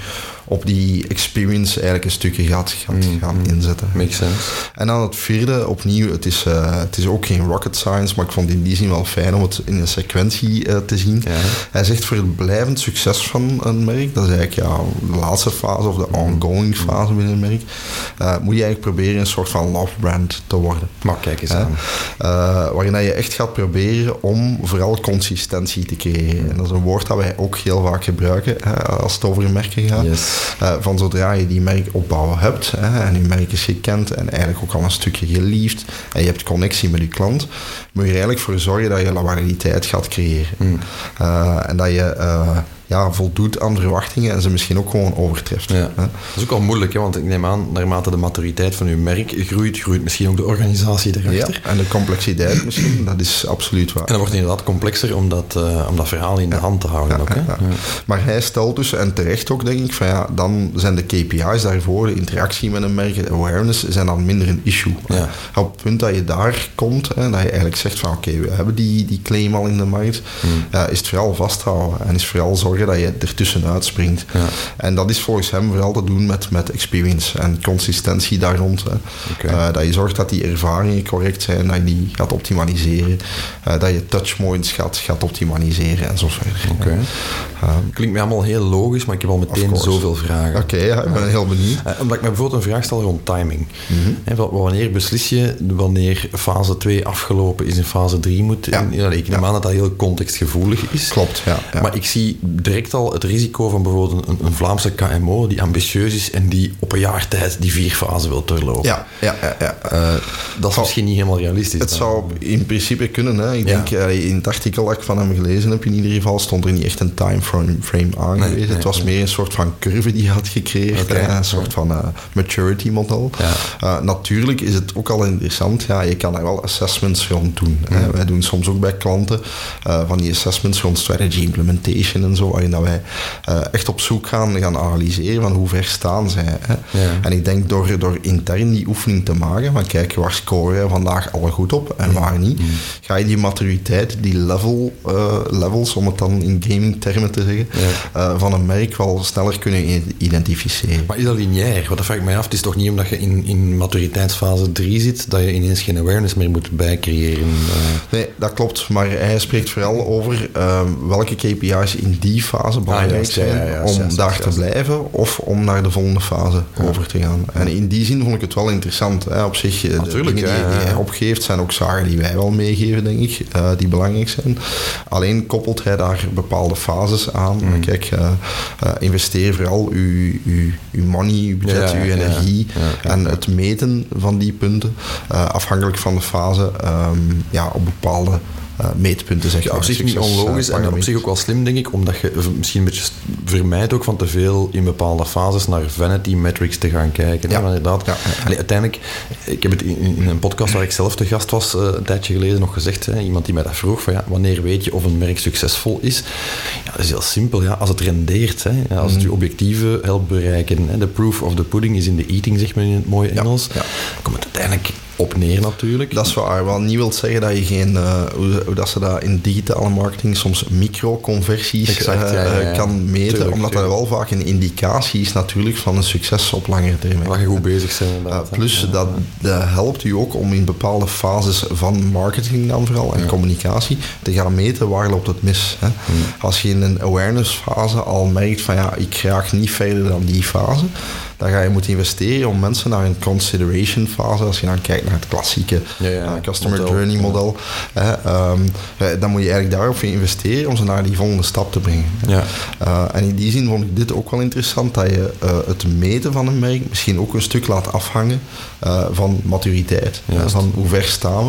Speaker 2: op die experience eigenlijk een stukje gaat, gaat mm, gaan mm, inzetten.
Speaker 1: Makes sense.
Speaker 2: En dan het vierde, opnieuw, het is, uh, het is ook geen rocket science, maar ik vond in die zin wel fijn om het in een sequentie uh, te zien. Ja. Hij zegt voor het blijvend succes van een merk, dat is eigenlijk ja, de laatste fase of de ongoing fase binnen een merk, uh, moet je eigenlijk proberen een soort van love brand te worden.
Speaker 1: Maar kijk eens aan.
Speaker 2: Uh, waarin je echt gaat proberen om vooral consistentie te creëren. En dat is een woord dat wij ook heel vaak gebruiken hè, als het over merken gaat. Yes. Uh, van zodra je die merkopbouw hebt hè, en je merk is gekend en eigenlijk ook al een stukje geliefd en je hebt connectie met je klant, moet je er eigenlijk voor zorgen dat je loyaliteit gaat creëren. Mm. Uh, en dat je uh, ja, voldoet aan verwachtingen en ze misschien ook gewoon overtreft.
Speaker 1: Ja. Dat is ook wel moeilijk, hè, want ik neem aan, naarmate de maturiteit van uw merk groeit, groeit misschien ook de organisatie erachter.
Speaker 2: Ja, en de complexiteit misschien, dat is absoluut waar.
Speaker 1: En dat wordt inderdaad complexer om dat, uh, om dat verhaal in de ja. hand te houden. Ja, ook, hè? Ja.
Speaker 2: Ja. Maar hij stelt dus, en terecht ook denk ik, van ja, dan zijn de K P I's daarvoor, de interactie met een merk, de awareness, zijn dan minder een issue. Ja. Op het punt dat je daar komt, hè, dat je eigenlijk zegt van oké, okay, we hebben die, die claim al in de markt, hmm. uh, is het vooral vasthouden en is vooral zorgen dat je ertussenuit springt. Ja. En dat is volgens hem vooral te doen met, met experience en consistentie daar rond. Hè. Okay. Uh, dat je zorgt dat die ervaringen correct zijn, dat je die gaat optimaliseren, uh, dat je touchpoints gaat, gaat optimaliseren en zo verder.
Speaker 1: Okay. Uh, Klinkt mij allemaal heel logisch, maar ik heb al meteen zoveel vragen.
Speaker 2: Oké, okay, ja, ik ben uh, heel benieuwd.
Speaker 1: Uh, omdat ik me bijvoorbeeld een vraag stel rond timing. Mm-hmm. He, wanneer beslis je wanneer fase twee afgelopen is en fase drie moet? Ja. Ja, ik neem ja. aan dat dat heel contextgevoelig is.
Speaker 2: Klopt, ja. ja.
Speaker 1: Maar ik zie direct al het risico van bijvoorbeeld een, een Vlaamse K M O die ambitieus is en die op een jaar tijd die vier fasen wil doorlopen.
Speaker 2: Ja, ja, ja. ja.
Speaker 1: Uh, dat is oh, misschien niet helemaal realistisch.
Speaker 2: Het
Speaker 1: dan.
Speaker 2: zou in principe kunnen. Hè. Ik ja. denk, uh, in het artikel dat ik van hem gelezen heb, in ieder geval, stond er niet echt een timeframe aangewezen. Nee, nee, het was nee. meer een soort van curve die hij had gecreëerd. Okay. Hè. Een soort van uh, maturity model. Ja. Uh, natuurlijk is het ook al interessant. Ja, je kan daar wel assessments rond doen. Mm. Hè. Wij doen soms ook bij klanten uh, van die assessments rond strategy implementation en zo, waarin dat wij uh, echt op zoek gaan, gaan analyseren van hoe ver staan zij. Hè. Ja. En ik denk door, door intern die oefening te maken, van kijk, waar score je vandaag al goed op en mm. waar niet, mm. ga je die maturiteit, die level, uh, levels, om het dan in gaming termen te zeggen, ja. uh, van een merk wel sneller kunnen identificeren.
Speaker 1: Maar is dat lineair? Want dat vraag ik mij af. Het is toch niet omdat je in, in maturiteitsfase drie zit, dat je ineens geen awareness meer moet bijcreëren? Uh...
Speaker 2: Nee, dat klopt. Maar hij spreekt vooral over uh, welke K P I's in die fase belangrijk ah, zijn ja, ja, ja, om ja, daar ja, te blijven of om naar de volgende fase ja. over te gaan. En in die zin vond ik het wel interessant. Hè. Op zich, de
Speaker 1: Natuurlijk,
Speaker 2: dingen
Speaker 1: ja,
Speaker 2: die, die
Speaker 1: ja.
Speaker 2: hij opgeeft zijn ook zaken die wij wel meegeven, denk ik, uh, die belangrijk zijn. Alleen koppelt hij daar bepaalde fases aan. Mm. Kijk, uh, uh, investeer vooral uw, uw, uw money, uw budget, ja, uw energie ja, ja, en het meten van die punten, uh, afhankelijk van de fase, um, ja, op bepaalde Uh, meetpunten, zeg
Speaker 1: ja,
Speaker 2: maar.
Speaker 1: Op zich niet onlogisch uh, en op zich ook wel slim, denk ik, omdat je misschien een beetje vermijdt ook van te veel in bepaalde fases naar vanity metrics te gaan kijken. Ja. Inderdaad. Ja, ja, ja. Allee, uiteindelijk, ik heb het in, in een podcast waar ik zelf te gast was, uh, een tijdje geleden nog gezegd, hè, iemand die mij dat vroeg, van ja, wanneer weet je of een merk succesvol is? Ja, dat is heel simpel. Ja, als het rendeert, hè, ja, als het je objectieven helpt bereiken. Hè, the proof of the pudding is in the eating, zegt men in het mooie Engels. Ja, ja. Dan komt het uiteindelijk op neer natuurlijk.
Speaker 2: Dat is waar. Wat niet wil zeggen dat je geen, uh, hoe, hoe dat ze dat in digitale marketing soms microconversies exact, uh, ja, ja, ja. kan meten, tuurlijk, omdat tuurlijk. dat wel vaak een indicatie is natuurlijk van een succes op langere termijn.
Speaker 1: Dat je goed bezig bent. Uh,
Speaker 2: plus ja. dat, dat helpt u ook om in bepaalde fases van marketing dan vooral en ja. communicatie te gaan meten waar loopt het mis. Hè. Hmm. Als je in een awareness fase al merkt van ja, ik raak niet verder dan die fase, dan ga je moeten investeren om mensen naar een consideration fase, als je dan kijkt naar het klassieke ja, ja, uh, customer model, journey model, ja. uh, um, uh, dan moet je eigenlijk daarop investeren om ze naar die volgende stap te brengen. Ja. Uh, en in die zin vond ik dit ook wel interessant, dat je uh, het meten van een merk misschien ook een stuk laat afhangen uh, van maturiteit. Uh, van hoe ver staan we.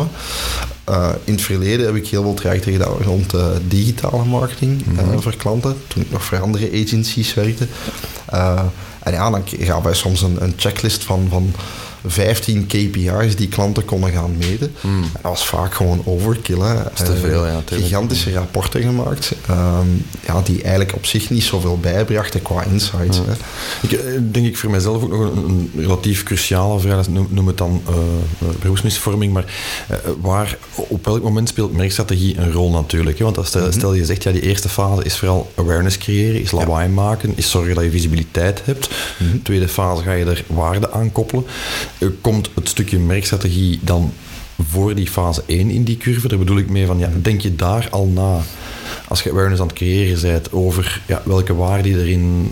Speaker 2: Uh, in het verleden heb ik heel veel trajecten gedaan rond uh, digitale marketing mm-hmm. uh, voor klanten, toen ik nog voor andere agencies werkte. Uh, en ja, dan gaven wij soms een, een checklist van, van vijftien K P I's die klanten konden gaan meten. Mm. Dat was vaak gewoon overkill. Hè.
Speaker 1: Dat is te veel, ja.
Speaker 2: Gigantische rapporten gemaakt, um, ja, die eigenlijk op zich niet zoveel bijbrachten qua insights. Ja.
Speaker 1: Hè. Ik denk ik voor mijzelf ook nog een, een relatief cruciale vraag, noem, noem het dan uh, beroepsmisvorming, maar uh, waar, op welk moment speelt merkstrategie een rol natuurlijk? Hè? Want als stel, stel je zegt, ja, die eerste fase is vooral awareness creëren, is lawaai ja. maken, is zorgen dat je visibiliteit hebt. Mm-hmm. Tweede fase ga je er waarde aan koppelen. Uh, komt het stukje merkstrategie dan voor die fase één in die curve? Daar bedoel ik mee van, ja, denk je daar al na, als je awareness aan het creëren bent, over ja, welke waarde je er in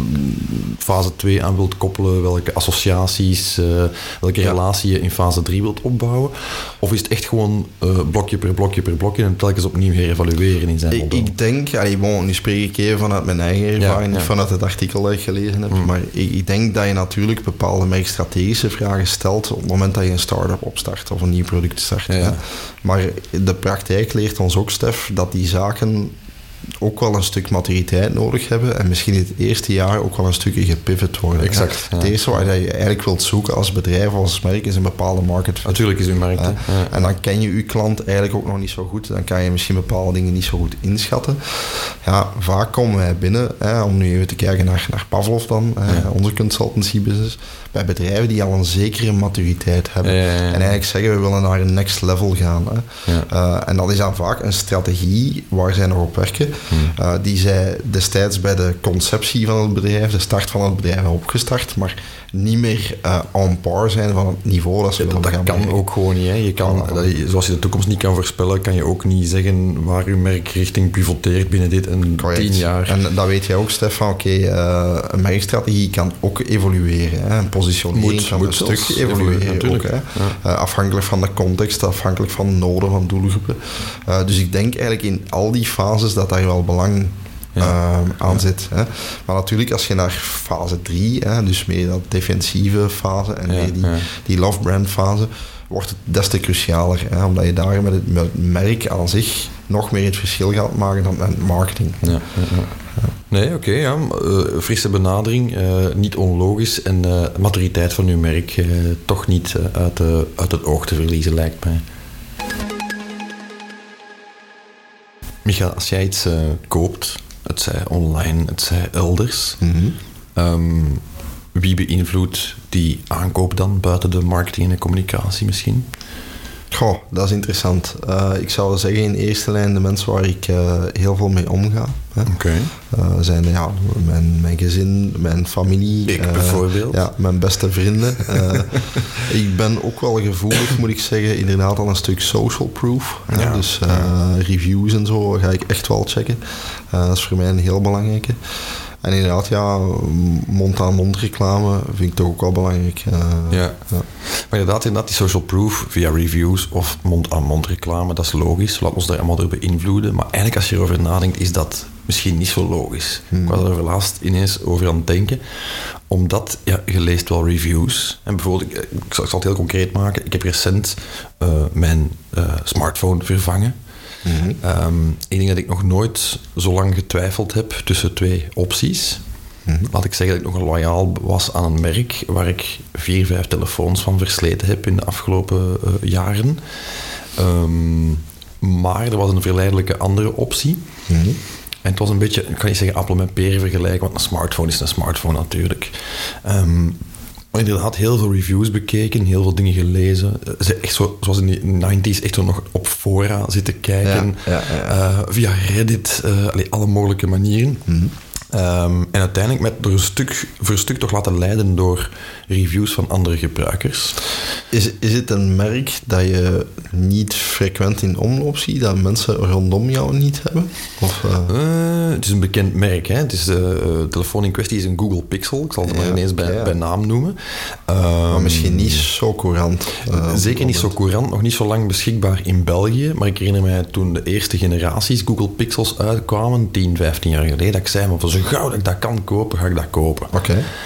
Speaker 1: fase twee aan wilt koppelen, welke associaties, uh, welke ja. relatie je in fase drie wilt opbouwen? Of is het echt gewoon uh, blokje per blokje per blokje en telkens opnieuw herevalueren in zijn model?
Speaker 2: Ik, ik denk, allee, bon, nu spreek ik even vanuit mijn eigen ervaring, ja, ja. niet vanuit het artikel dat ik gelezen heb, mm. maar ik, ik denk dat je natuurlijk bepaalde merkstrategische vragen stelt op het moment dat je een start-up opstart of een nieuw product start. Ja, ja. Maar de praktijk leert ons ook, Stef, dat die zaken ook wel een stuk maturiteit nodig hebben en misschien het eerste jaar ook wel een stukje gepivot worden.
Speaker 1: Exact. Ja.
Speaker 2: Het eerste waar je eigenlijk wilt zoeken als bedrijf, als merk, is een bepaalde market fit.
Speaker 1: Natuurlijk is uw markt. Ja.
Speaker 2: Ja. En dan ken je je klant eigenlijk ook nog niet zo goed. Dan kan je misschien bepaalde dingen niet zo goed inschatten. Ja, vaak komen wij binnen, hè, om nu even te kijken naar, naar Pavlov dan, hè, ja. onze consultancy business, bij bedrijven die al een zekere maturiteit hebben. Ja, ja, ja. En eigenlijk zeggen, we willen naar een next level gaan. Hè. Ja. Uh, en dat is dan vaak een strategie waar zij nog op werken, hmm. uh, die zij destijds bij de conceptie van het bedrijf, de start van het bedrijf hebben opgestart, maar niet meer uh, on par zijn van het niveau dat ze
Speaker 1: ja,
Speaker 2: willen
Speaker 1: dat
Speaker 2: gaan
Speaker 1: kan
Speaker 2: bereiken.
Speaker 1: ook gewoon niet. Hè. Je kan, ja. dat, zoals je de toekomst niet kan voorspellen, kan je ook niet zeggen waar je merk richting pivoteert binnen dit en
Speaker 2: Correct.
Speaker 1: tien jaar.
Speaker 2: En dat weet jij ook, Stefan. Oké, okay, uh, een merkstrategie kan ook evolueren. Hè. Een positionering
Speaker 1: moet,
Speaker 2: kan
Speaker 1: moet
Speaker 2: een stuk evolueren. Ook, hè. Ja. Uh, afhankelijk van de context, afhankelijk van de noden van doelgroepen. Uh, dus ik denk eigenlijk in al die fases dat daar wel belang Ja. Uh, aan zit. Hè. Maar natuurlijk, als je naar fase drie, hè, dus meer dat defensieve fase en ja, meer die, ja. die love brand fase, wordt het des te crucialer. Hè, omdat je daar met het, met het merk aan zich nog meer het verschil gaat maken dan met marketing.
Speaker 1: Ja, ja, ja. Ja. Nee, oké, okay, ja. Uh, frisse benadering, uh, niet onlogisch en uh, maturiteit van uw merk uh, toch niet uh, uit, uh, uit het oog te verliezen, lijkt mij. Micha, als jij iets uh, koopt, het zij online, het zij elders, mm-hmm. um, wie beïnvloedt die aankoop dan buiten de marketing en de communicatie misschien?
Speaker 2: Goh, dat is interessant. Uh, ik zou zeggen in eerste lijn de mensen waar ik uh, heel veel mee omga. Oké.
Speaker 1: Okay.
Speaker 2: Uh, zijn ja, mijn, mijn gezin, mijn familie.
Speaker 1: Ik
Speaker 2: uh,
Speaker 1: bijvoorbeeld.
Speaker 2: Ja, mijn beste vrienden. Uh, ik ben ook wel gevoelig, moet ik zeggen, inderdaad al een stuk social proof. Ja. Ja, dus uh, ja. reviews en zo ga ik echt wel checken. Uh, dat is voor mij een heel belangrijke. En inderdaad, ja, mond-aan-mond reclame vind ik toch ook wel belangrijk. Uh,
Speaker 1: ja. ja. Maar inderdaad, inderdaad, die social proof via reviews of mond-aan-mond reclame, dat is logisch. Laat ons daar allemaal door beïnvloeden. Maar eigenlijk, als je erover nadenkt, is dat misschien niet zo logisch. Hmm. Ik was er laatst ineens over aan het denken. Omdat, ja, je leest wel reviews. En bijvoorbeeld, ik, ik, zal, ik zal het heel concreet maken. Ik heb recent uh, mijn uh, smartphone vervangen. Mm-hmm. Um, ik denk dat ik nog nooit zo lang getwijfeld heb tussen twee opties. Mm-hmm. Laat ik zeggen dat ik nog loyaal was aan een merk waar ik vier, vijf telefoons van versleten heb in de afgelopen uh, jaren. Um, maar er was een verleidelijke andere optie. Mm-hmm. En het was een beetje, ik kan niet zeggen appel met peren vergelijken, want een smartphone is een smartphone natuurlijk. Um, Maar inderdaad, heel veel reviews bekeken, heel veel dingen gelezen. Ze echt zo, zoals in de negentig echt zo nog op fora zitten kijken. Ja, ja, ja. Uh, via Reddit, uh, allee, alle mogelijke manieren. Mm-hmm. Um, en uiteindelijk met door een stuk voor stuk toch laten leiden door reviews van andere gebruikers.
Speaker 2: Is, is het een merk dat je niet frequent in omloop ziet, dat mensen rondom jou niet hebben? Of, uh...
Speaker 1: Uh, het is een bekend merk. Hè? Het is, uh, de telefoon in kwestie is een Google Pixel. Ik zal het ja, maar ineens bij, ja. bij naam noemen. Um,
Speaker 2: maar misschien niet zo courant.
Speaker 1: Uh, zeker niet zo courant. Nog niet zo lang beschikbaar in België. Maar ik herinner mij toen de eerste generaties Google Pixels uitkwamen, tien, vijftien jaar geleden, dat ik zei, maar voor zo gauw dat ik dat kan kopen, ga ik dat kopen.
Speaker 2: Oké. Okay, ja.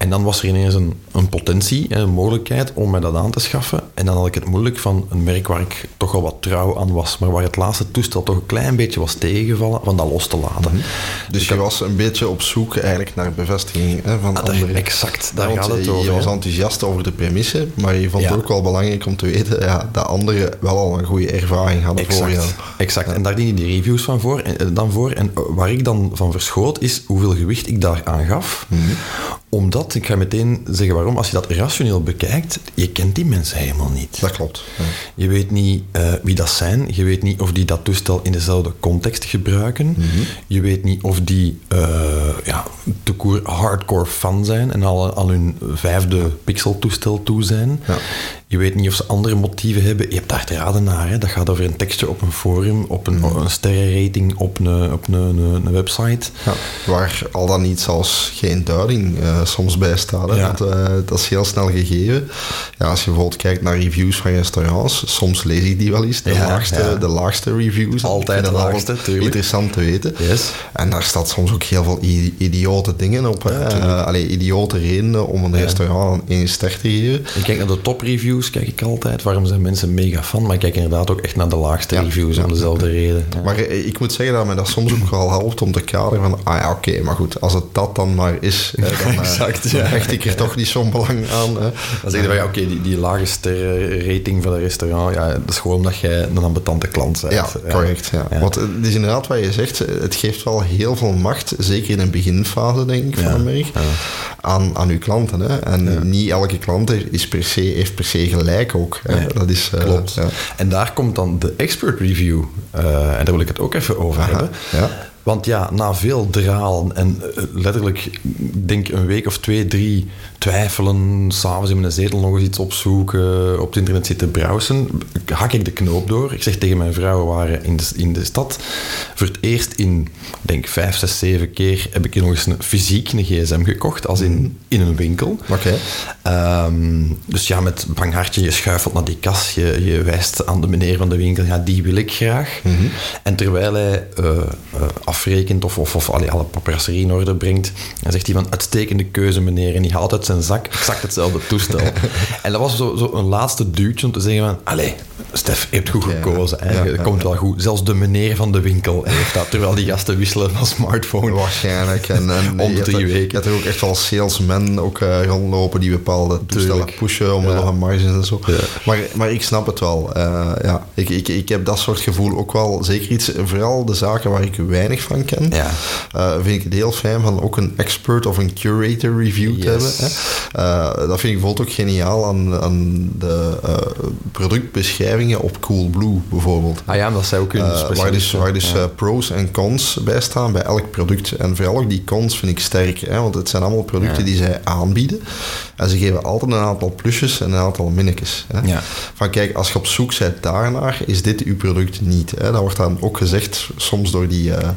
Speaker 1: En dan was er ineens een, een potentie, een mogelijkheid om mij dat aan te schaffen. En dan had ik het moeilijk van een merk waar ik toch al wat trouw aan was, maar waar het laatste toestel toch een klein beetje was tegengevallen, van dat los te laten.
Speaker 2: Mm-hmm. Dus, dus je was een beetje op zoek eigenlijk naar bevestiging, hè, van
Speaker 1: ah,
Speaker 2: anderen.
Speaker 1: Exact, daar
Speaker 2: ja,
Speaker 1: gaat het over.
Speaker 2: Je was enthousiast over de premisse, maar je vond ja. het ook wel belangrijk om te weten ja, dat anderen wel al een goede ervaring hadden
Speaker 1: exact,
Speaker 2: voor jou.
Speaker 1: Exact, ja. En daar dienen die reviews van voor, en, dan voor. En waar ik dan van verschoot, is hoeveel gewicht ik daar aan gaf. Mm-hmm. Omdat, ik ga meteen zeggen waarom, als je dat rationeel bekijkt, je kent die mensen helemaal niet.
Speaker 2: Dat klopt. Ja.
Speaker 1: Je weet niet uh, wie dat zijn, je weet niet of die dat toestel in dezelfde context gebruiken, mm-hmm. je weet niet of die uh, ja, te koer hardcore fan zijn en al aan hun vijfde pixeltoestel toe zijn. Ja. Je weet niet of ze andere motieven hebben. Je hebt daar te raden naar. Hè. Dat gaat over een tekstje op een forum, op een, mm. een sterrenrating op een, op een, een, een website.
Speaker 2: Ja, waar al dan niet zelfs geen duiding uh, soms bij staat. Hè. Ja. Dat, uh, dat is heel snel gegeven. Ja, als je bijvoorbeeld kijkt naar reviews van restaurants, soms lees ik die wel eens. De, ja, laagste, ja. de laagste reviews.
Speaker 1: Altijd de laagste, tuurlijk.
Speaker 2: Interessant te weten.
Speaker 1: Yes.
Speaker 2: En daar staat soms ook heel veel idiote dingen op. Ja, uh, allee, idiote redenen om een ja. restaurant een ster te geven.
Speaker 1: Ik kijk naar de top reviews, kijk ik altijd. Waarom zijn mensen mega fan? Maar ik kijk inderdaad ook echt naar de laagste ja, reviews ja, om dezelfde ja. reden. Ja.
Speaker 2: Maar ik moet zeggen dat mij dat soms ook wel helpt om te kaderen van, ah ja, oké, okay, maar goed, als het dat dan maar is, dan, exact, dan ja. hecht ik er toch niet zo'n belang aan. Hè.
Speaker 1: Dan zeg je van, ja, oké, okay, die, die lage sterrenrating van het restaurant, ja, dat is gewoon omdat jij een ambetante klant bent.
Speaker 2: Ja, ja. correct. Ja. Ja. Want het is inderdaad wat je zegt, het geeft wel heel veel macht, zeker in een beginfase, denk ik, van ja. een merk, ja. aan, aan uw klanten. Hè. En ja. niet elke klant is per se, heeft per se gelijk ook. Hè. Nee, dat is, uh,
Speaker 1: klopt.
Speaker 2: Ja.
Speaker 1: En daar komt dan de expert review. Uh, en daar wil ik het ook even over Aha, hebben.
Speaker 2: Ja.
Speaker 1: Want ja, na veel dralen en uh, letterlijk, denk een week of twee, drie twijfelen, s'avonds in mijn zetel nog eens iets opzoeken, op het internet zitten browsen, hak ik de knoop door. Ik zeg tegen mijn vrouw, we waren in de, in de stad. Voor het eerst in, denk vijf, zes, zeven keer heb ik nog eens een, fysiek een gsm gekocht, als in, in een winkel.
Speaker 2: Oké.
Speaker 1: Okay. Um, dus ja, met bang hartje, je schuifelt naar die kas, je, je wijst aan de meneer van de winkel, ja, die wil ik graag. Mm-hmm. En terwijl hij uh, uh, afrekent of, of, of allee, alle paperasserie in orde brengt, dan zegt hij van, uitstekende keuze meneer, en die haalt uit zijn zak exact hetzelfde toestel. En dat was zo, zo een laatste duwtje om te zeggen van, allee, Stef, je hebt goed gekozen. Ja, ja, dat ja, komt ja. wel goed. Zelfs de meneer van de winkel heeft dat, terwijl die gasten wisselen van smartphone.
Speaker 2: Waarschijnlijk. En, en
Speaker 1: om de drie
Speaker 2: er,
Speaker 1: weken.
Speaker 2: Je hebt er ook echt wel salesmen ook uh, rondlopen die bepaalde toestellen pushen om ja. nog een marges en zo. Ja. Maar, maar ik snap het wel. Uh, ja. ik, ik, ik heb dat soort gevoel ook wel. Zeker iets, vooral de zaken waar ik weinig van ken,
Speaker 1: ja.
Speaker 2: uh, vind ik het heel fijn van ook een expert of een curator review yes. te hebben. Hè. Uh, dat vind ik bijvoorbeeld ook geniaal aan, aan de uh, productbeschrijvingen op Coolblue bijvoorbeeld.
Speaker 1: Ah ja, dat zou ook kunnen.
Speaker 2: Uh, waar dus, waar dus ja. uh, pros en cons bij staan bij elk product. En vooral ook die cons vind ik sterk, hè, want het zijn allemaal producten ja. die zij aanbieden. En ze geven altijd een aantal plusjes en een aantal minnetjes. Hè.
Speaker 1: Ja.
Speaker 2: Van kijk, als je op zoek bent daarnaar, is dit uw product niet. Hè. Dat wordt dan ook gezegd soms door die, uh,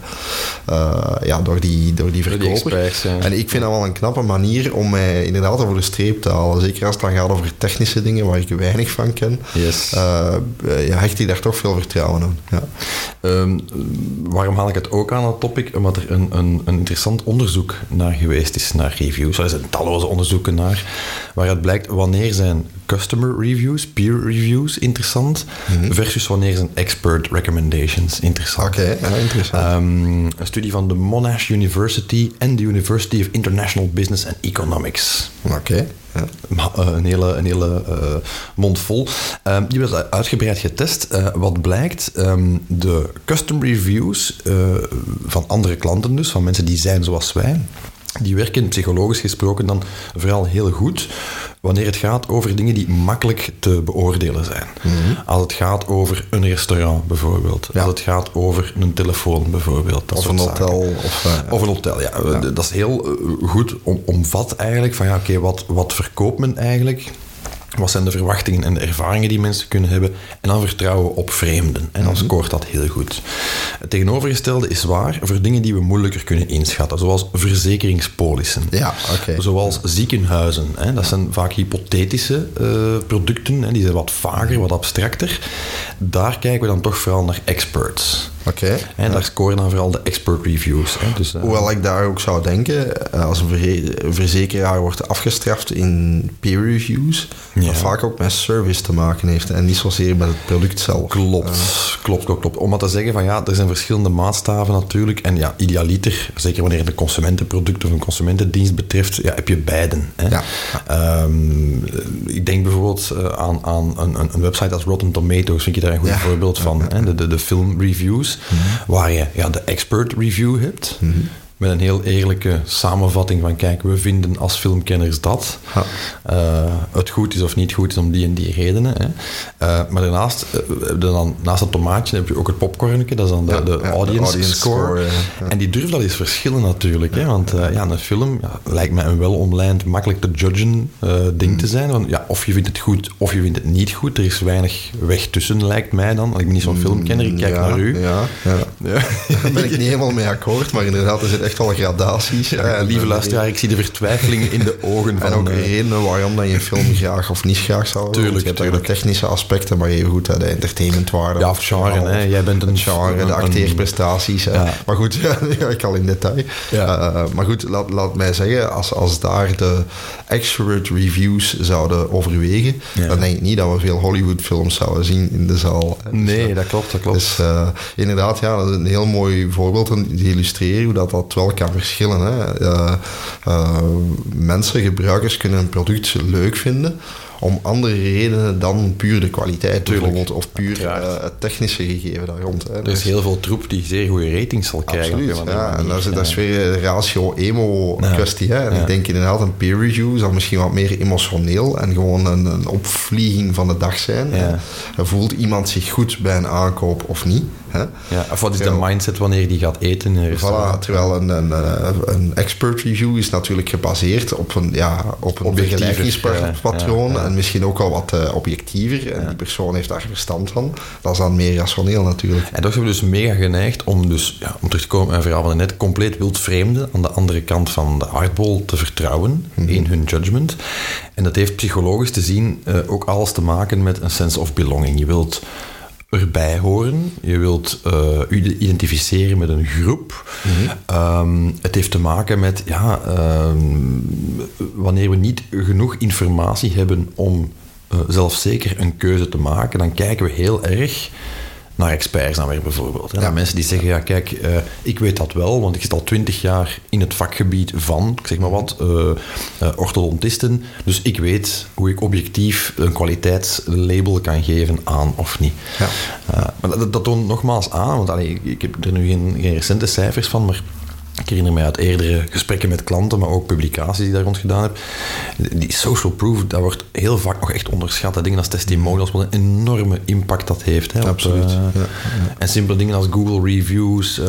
Speaker 2: uh, ja, door die, door die verkoper.
Speaker 1: Door die experts, ja.
Speaker 2: En ik vind dat wel een knappe manier om mij inderdaad over de streep te halen. Zeker als het dan gaat over technische dingen waar ik weinig van ken.
Speaker 1: Yes.
Speaker 2: Uh, ja, hecht ik daar toch veel vertrouwen aan. Ja.
Speaker 1: Um, waarom haal ik het ook aan, dat topic? Omdat er een, een, een interessant onderzoek naar geweest is, naar reviews. Er zijn talloze onderzoeken naar, waaruit blijkt wanneer zijn customer reviews, peer reviews interessant, mm-hmm. versus wanneer zijn expert recommendations interessant.
Speaker 2: Oké, okay, ja, interessant.
Speaker 1: Um, een studie van de Monash University en de University of International Business and Economics.
Speaker 2: Oké. Okay. Ja.
Speaker 1: Uh, een hele, een hele uh, mond vol. Uh, die was uitgebreid getest. Uh, wat blijkt, um, de custom reviews uh, van andere klanten dus, van mensen die zijn zoals wij, die werken psychologisch gesproken dan vooral heel goed wanneer het gaat over dingen die makkelijk te beoordelen zijn. Mm-hmm. Als het gaat over een restaurant bijvoorbeeld. Ja. Als het gaat over een telefoon bijvoorbeeld. Dat
Speaker 2: of een hotel. Of, uh,
Speaker 1: of een hotel, ja. ja. Dat is heel goed om, omvat eigenlijk van ja, oké, okay, wat, wat verkoopt men eigenlijk? Wat zijn de verwachtingen en de ervaringen die mensen kunnen hebben? En dan vertrouwen op vreemden. En dan mm-hmm. scoort dat heel goed. Het tegenovergestelde is waar voor dingen die we moeilijker kunnen inschatten. Zoals verzekeringspolissen.
Speaker 2: Ja, okay.
Speaker 1: Zoals ziekenhuizen. Hè. Dat zijn vaak hypothetische uh, producten. Hè. Die zijn wat vager, wat abstracter. Daar kijken we dan toch vooral naar experts.
Speaker 2: Oké. Okay.
Speaker 1: En ja. daar scoren dan vooral de expert reviews. Hè. Dus, uh,
Speaker 2: Hoewel ik daar ook zou denken, als een ver- verzekeraar wordt afgestraft in peer reviews, ja. dat vaak ook met service te maken heeft en niet zozeer met het product zelf.
Speaker 1: Klopt, uh, klopt, klopt, klopt. Om maar te zeggen van ja, er zijn verschillende maatstaven natuurlijk. En ja, idealiter, zeker wanneer het een consumentenproduct of een consumentendienst betreft, ja, heb je beiden. Hè. Ja. Um, ik denk bijvoorbeeld uh, aan, aan een, een website als Rotten Tomatoes, vind je daar een goed ja. voorbeeld van. Ja. Hè? De, de, de filmreviews, mm-hmm. waar je ja, de expert review hebt. Mm-hmm. Met een heel eerlijke samenvatting van kijk, we vinden als filmkenners dat uh, het goed is of niet goed is om die en die redenen. Hè. Uh, maar daarnaast, uh, dan, naast het tomaatje heb je ook het popcornetje, dat is dan de, ja, de, ja, audience, de audience score. score ja, ja. En die durft dat eens verschillen natuurlijk. Ja. Hè, want uh, ja, een film ja, lijkt mij een wel omlijnd, makkelijk te judgen uh, ding mm. te zijn. Van, ja, of je vindt het goed of je vindt het niet goed. Er is weinig weg tussen, lijkt mij dan. Ik ben niet zo'n filmkenner, ik kijk
Speaker 2: ja,
Speaker 1: naar u.
Speaker 2: Ja, ja. Ja. Daar ben ik niet helemaal mee akkoord, maar inderdaad, er zit echt wel gradaties.
Speaker 1: Ja, ja, lieve luisteraar, ik zie de vertwijfeling in de ogen van...
Speaker 2: En ook uh, redenen waarom dat je een film graag of niet graag zou
Speaker 1: tuurlijk,
Speaker 2: je hebt
Speaker 1: tuurlijk.
Speaker 2: de technische aspecten, maar even goed, de entertainmentwaarde.
Speaker 1: Ja, of genre, hè. Jij bent een...
Speaker 2: genre, de acteerprestaties. Ja. Maar goed, ja, ik al in detail.
Speaker 1: Ja.
Speaker 2: Uh, maar goed, laat, laat mij zeggen, als, als daar de expert reviews zouden overwegen, ja. dan denk ik niet dat we veel Hollywood-films zouden zien in de zaal.
Speaker 1: Dus, nee, dat klopt, dat klopt.
Speaker 2: Dus uh, inderdaad, ja, dat is een heel mooi voorbeeld om te illustreren hoe dat, dat wel kan verschillen. Hè. Uh, uh, mensen, gebruikers kunnen een product leuk vinden om andere redenen dan puur de kwaliteit Tuurlijk. bijvoorbeeld, of puur uh, het technische gegeven daar rond. Hè.
Speaker 1: Er is heel veel troep die zeer goede ratings zal krijgen.
Speaker 2: Absoluut, ja. En dat is, dat is weer de ratio-emo-kwestie. Ja. En ja. ik denk inderdaad, een peer review zal misschien wat meer emotioneel en gewoon een, een opvlieging van de dag zijn. Ja. Voelt iemand zich goed bij een aankoop of niet? Hè?
Speaker 1: Ja, of wat is terwijl, de mindset wanneer die gaat eten?
Speaker 2: Voilà, terwijl een, een, een expert review is natuurlijk gebaseerd op een, ja, op een vergelijkingspatroon ja, ja. en misschien ook al wat uh, objectiever. En ja. die persoon heeft daar verstand van. Dat is dan meer rationeel natuurlijk.
Speaker 1: En toch hebben we dus mega geneigd om dus, ja, om terug te komen op mijn verhaal van net, compleet wildvreemden aan de andere kant van de aardbol te vertrouwen mm-hmm. in hun judgment. En dat heeft psychologisch te zien uh, ook alles te maken met een sense of belonging. Je wilt erbij horen. Je wilt uh, je identificeren met een groep. Mm-hmm. Um, het heeft te maken met ja, um, wanneer we niet genoeg informatie hebben om uh, zelfzeker een keuze te maken, dan kijken we heel erg naar experts dan weer bijvoorbeeld. Hè? Ja. Mensen die zeggen, ja kijk, uh, ik weet dat wel, want ik zit al twintig jaar in het vakgebied van, ik zeg maar wat, uh, uh, orthodontisten, dus ik weet hoe ik objectief een kwaliteitslabel kan geven aan of niet. Ja. Uh, maar dat, dat toont nogmaals aan, want allee, ik, ik heb er nu geen, geen recente cijfers van, maar ik herinner mij uit eerdere gesprekken met klanten, maar ook publicaties die ik daar rond gedaan heb. Die social proof, dat wordt heel vaak nog echt onderschat. Dat dingen als testimonials, wat een enorme impact dat heeft. Hè,
Speaker 2: Absoluut. Op, uh, ja, ja.
Speaker 1: En simpele dingen als Google reviews. Uh,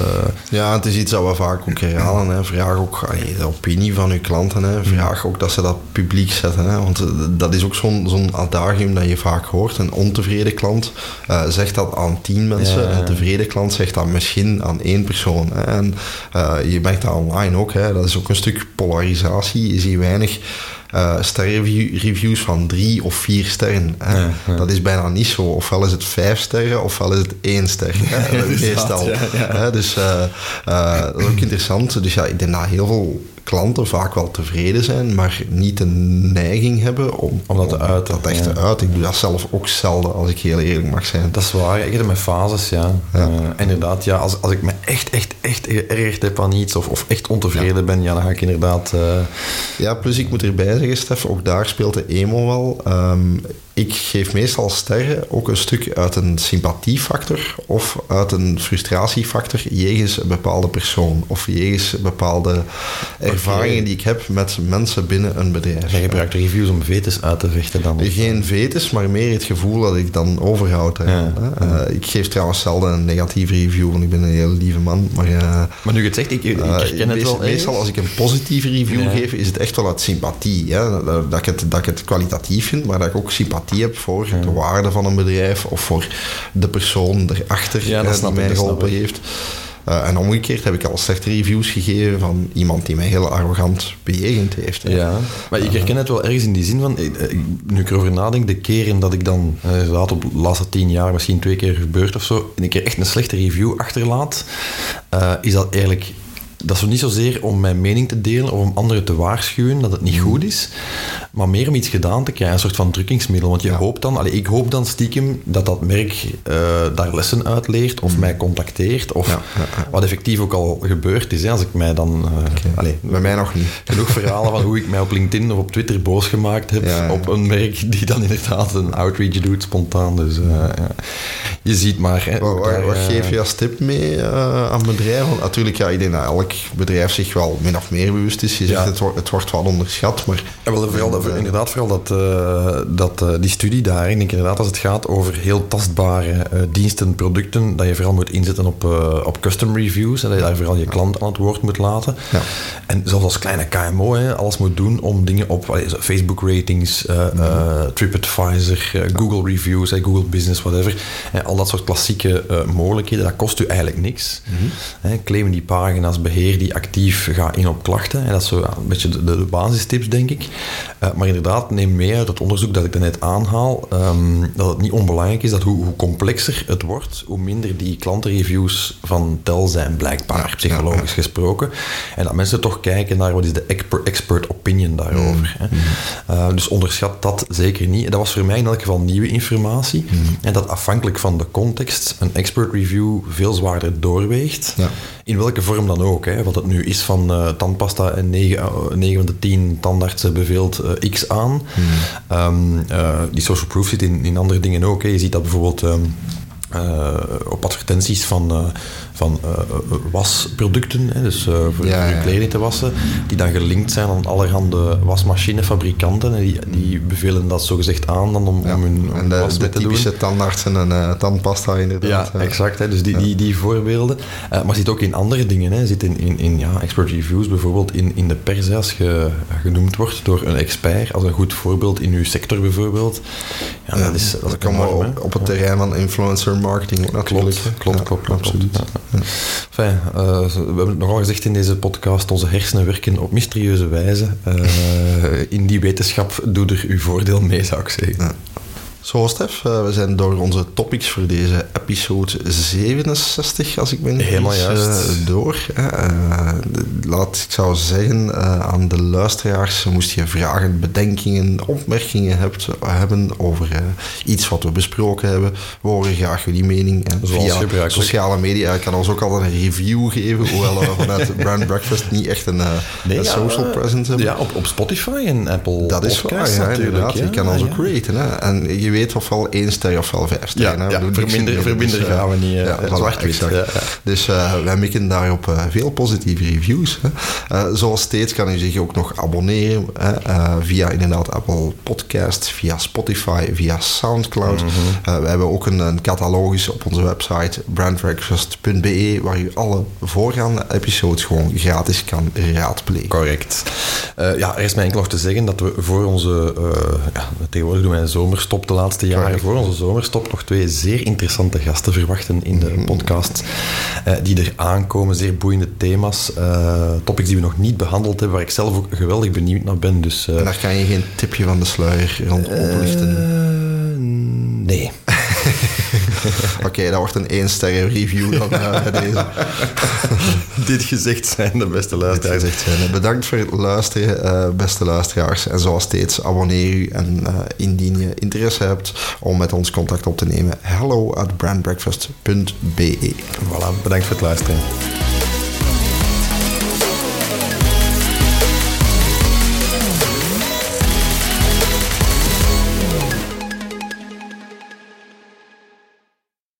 Speaker 2: ja, het is iets dat we vaak ook herhalen. Hè. Vraag ook allee, de opinie van uw klanten. Hè. Vraag ook dat ze dat publiek zetten. Hè. Want dat is ook zo'n, zo'n adagium dat je vaak hoort. Een ontevreden klant uh, zegt dat aan tien mensen. Ja, ja. Een tevreden klant zegt dat misschien aan één persoon. Hè. En uh, je merkt dat online ook, hè. Dat is ook een stuk polarisatie. Je ziet weinig uh, sterrenreviews van drie of vier sterren. Hè. Ja, ja. Dat is bijna niet zo. Ofwel is het vijf sterren, ofwel is het één ster. Hè. Ja, meestal. Ja, ja. Hè. Dus uh, uh, dat is ook interessant. Dus ja, ik denk dat heel veel klanten vaak wel tevreden zijn, maar niet de neiging hebben om,
Speaker 1: om dat te uiten.
Speaker 2: Dat echt ja. te uiten. Ik doe dat zelf ook zelden, als ik heel eerlijk mag zijn.
Speaker 1: Dat is waar. Ik heb het met fases, ja. ja. Uh, inderdaad, ja. Als, als ik me echt, echt, echt geërgerd heb aan iets of, of echt ontevreden ja. ben, ja, dan ga ik inderdaad... Uh...
Speaker 2: Ja, plus ik moet erbij zeggen, Stef, ook daar speelt de emo wel. Um, ik geef meestal sterren ook een stuk uit een sympathiefactor of uit een frustratiefactor jegens een bepaalde persoon of jegens bepaalde ervaringen die ik heb met mensen binnen een bedrijf.
Speaker 1: Jij gebruikt reviews om vetes uit te vechten dan?
Speaker 2: Geen vetes, maar meer het gevoel dat ik dan overhoud. Ja, ja. Uh, ik geef trouwens zelden een negatieve review, want ik ben een heel lieve man. Maar, uh,
Speaker 1: maar nu je het zegt, ik, ik herken uh, het wel.
Speaker 2: Meestal als ik een positieve review ja. geef, is het echt wel uit sympathie. Hè? Dat, ik het, dat ik het kwalitatief vind, maar dat ik ook sympathie heb voor ja. de waarde van een bedrijf of voor de persoon erachter ja, dat die mij geholpen heeft. Uh, en omgekeerd heb ik al slechte reviews gegeven van iemand die mij heel arrogant bejegend heeft. Hè.
Speaker 1: Ja, maar ik herken het wel ergens in die zin van, nu ik erover nadenk, de keren dat ik dan, inderdaad op de laatste tien jaar misschien twee keer gebeurd of zo, en een keer echt een slechte review achterlaat, uh, is dat eigenlijk... Dat is niet zozeer om mijn mening te delen of om anderen te waarschuwen dat het niet goed is, maar meer om iets gedaan te krijgen, een soort van drukkingsmiddel. Want je ja. hoopt dan, allee, ik hoop dan stiekem dat dat merk uh, daar lessen uit leert of mm. mij contacteert, of ja, ja, ja. wat effectief ook al gebeurd is. Hè, als ik mij dan... Uh,
Speaker 2: okay. allee, bij mij nog niet.
Speaker 1: Genoeg verhalen van hoe ik mij op LinkedIn of op Twitter boos gemaakt heb ja, ja. op een merk die dan inderdaad een outreach doet, spontaan. Dus uh, ja. je ziet maar... Hè,
Speaker 2: wat
Speaker 1: daar,
Speaker 2: wat uh, geef je als tip mee uh, aan bedrijven? Want natuurlijk, ja, ik denk dat elk bedrijf zich wel min of meer bewust is. Je zegt, ja. het, wordt, het wordt wel onderschat, maar...
Speaker 1: Ja, wel, vooral, dat, inderdaad, vooral dat, uh, dat, uh, die studie daarin, denk ik inderdaad, als het gaat over heel tastbare uh, diensten, producten, dat je vooral moet inzetten op, uh, op custom reviews, en dat je daar vooral je klant aan het woord moet laten. Ja. En zelfs als kleine K M O, hè, alles moet doen om dingen op allee, Facebook ratings, uh, mm-hmm. uh, TripAdvisor, uh, Google reviews, uh, Google Business, whatever. Uh, al dat soort klassieke uh, mogelijkheden, dat kost u eigenlijk niks. Mm-hmm. Uh, claimen die pagina's, beheer die actief, ga in op klachten. En dat is zo ja, een beetje de, de basistips, denk ik. Uh, maar inderdaad, neem mee uit het onderzoek dat ik daarnet aanhaal, um, dat het niet onbelangrijk is dat hoe, hoe complexer het wordt, hoe minder die klantenreviews van tel zijn, blijkbaar, ja, psychologisch ja, ja. gesproken. En dat mensen toch kijken naar wat is de expert, expert opinion daarover. Mm. Hè. Uh, dus onderschat dat zeker niet. Dat was voor mij in elk geval nieuwe informatie. Mm. En dat afhankelijk van de context een expert review veel zwaarder doorweegt. Ja. In welke vorm dan ook. Hè. Wat het nu is van uh, tandpasta en negen van de tien tandartsen beveelt uh, X aan. Mm. Um, uh, die social proof zit in, in andere dingen ook. Hè. Je ziet dat bijvoorbeeld um, uh, op advertenties van... Uh, van uh, wasproducten, hè, dus uh, voor, ja, voor je kleding te wassen, die dan gelinkt zijn aan allerhande wasmachinefabrikanten. En die, die bevelen dat zogezegd aan dan om, ja, om hun
Speaker 2: en de,
Speaker 1: was
Speaker 2: de
Speaker 1: mee te doen.
Speaker 2: typische tandartsen en uh, tandpasta inderdaad.
Speaker 1: Ja, exact. Hè, dus die, ja. die, die voorbeelden. Uh, maar zit ook in andere dingen. Hè. Zit in, in, in ja, expert reviews, bijvoorbeeld in, in de pers, hè, als je genoemd wordt door een expert, als een goed voorbeeld in uw sector bijvoorbeeld. Ja,
Speaker 2: ja,
Speaker 1: dat is, dat
Speaker 2: dat kan wel op, op het terrein van influencer marketing ook natuurlijk.
Speaker 1: Klopt, klopt,
Speaker 2: ja,
Speaker 1: klopt, klopt.
Speaker 2: absoluut.
Speaker 1: Ja. Ja. Enfin, uh, we hebben het nogal gezegd in deze podcast, onze hersenen werken op mysterieuze wijze. Uh, in die wetenschap doe er uw voordeel mee, zou ik zeggen. Ja.
Speaker 2: Zo, Stef, uh, we zijn door onze topics voor deze episode zevenenzestig, als ik me niet
Speaker 1: helemaal juist
Speaker 2: uh, door. Uh, laat ik zou zeggen uh, aan de luisteraars, moest je vragen, bedenkingen, opmerkingen hebt, hebben over uh, iets wat we besproken hebben, we horen graag jullie mening. Uh, via sociale media. Ik kan ons ook al een review geven, hoewel we vanuit Brand Breakfast niet echt een, uh, nee, een ja, social presence hebben.
Speaker 1: Ja, op, op Spotify en Apple
Speaker 2: Dat is waar, ja, inderdaad. Ja, je kan ons ja. ook raten. Hè. En je weet ofwel één ster ofwel vijf ster.
Speaker 1: Ja, ja, verminder, verminder dus, gaan we niet. Uh,
Speaker 2: ja, zwart-wit. Ja, ja. Dus uh, wij mikken daarop uh, veel positieve reviews. Hè. Uh, zoals steeds kan u zich ook nog abonneren hè, uh, via inderdaad Apple Podcasts, via Spotify, via Soundcloud. Mm-hmm. Uh, we hebben ook een, een catalogus op onze website brand breakfast punt b e waar u alle voorgaande episodes gewoon gratis kan raadplegen.
Speaker 1: Correct. Uh, ja, er is mij enkel nog te zeggen dat we voor onze uh, ja, tegenwoordig doen wij een zomerstop de laatste jaren. Correct. Voor onze zomerstop nog twee zeer interessante gasten verwachten in de mm-hmm. podcast uh, die er aankomen. Zeer boeiende thema's. Uh, topics die we nog niet behandeld hebben, waar ik zelf ook geweldig benieuwd naar ben. Dus, uh,
Speaker 2: en daar kan je geen tipje van de sluier rond oplichten?
Speaker 1: Uh, nee.
Speaker 2: Oké, okay, dat wordt een één sterren review dan uh, bij deze.
Speaker 1: Dit gezegd zijn, de beste luisteraars.
Speaker 2: Dit gezegd zijn. Bedankt voor het luisteren, uh, beste luisteraars. En zoals steeds, abonneer u. En uh, indien je interesse hebt om met ons contact op te nemen, hello at brand breakfast punt b e.
Speaker 1: Voilà, bedankt voor het luisteren.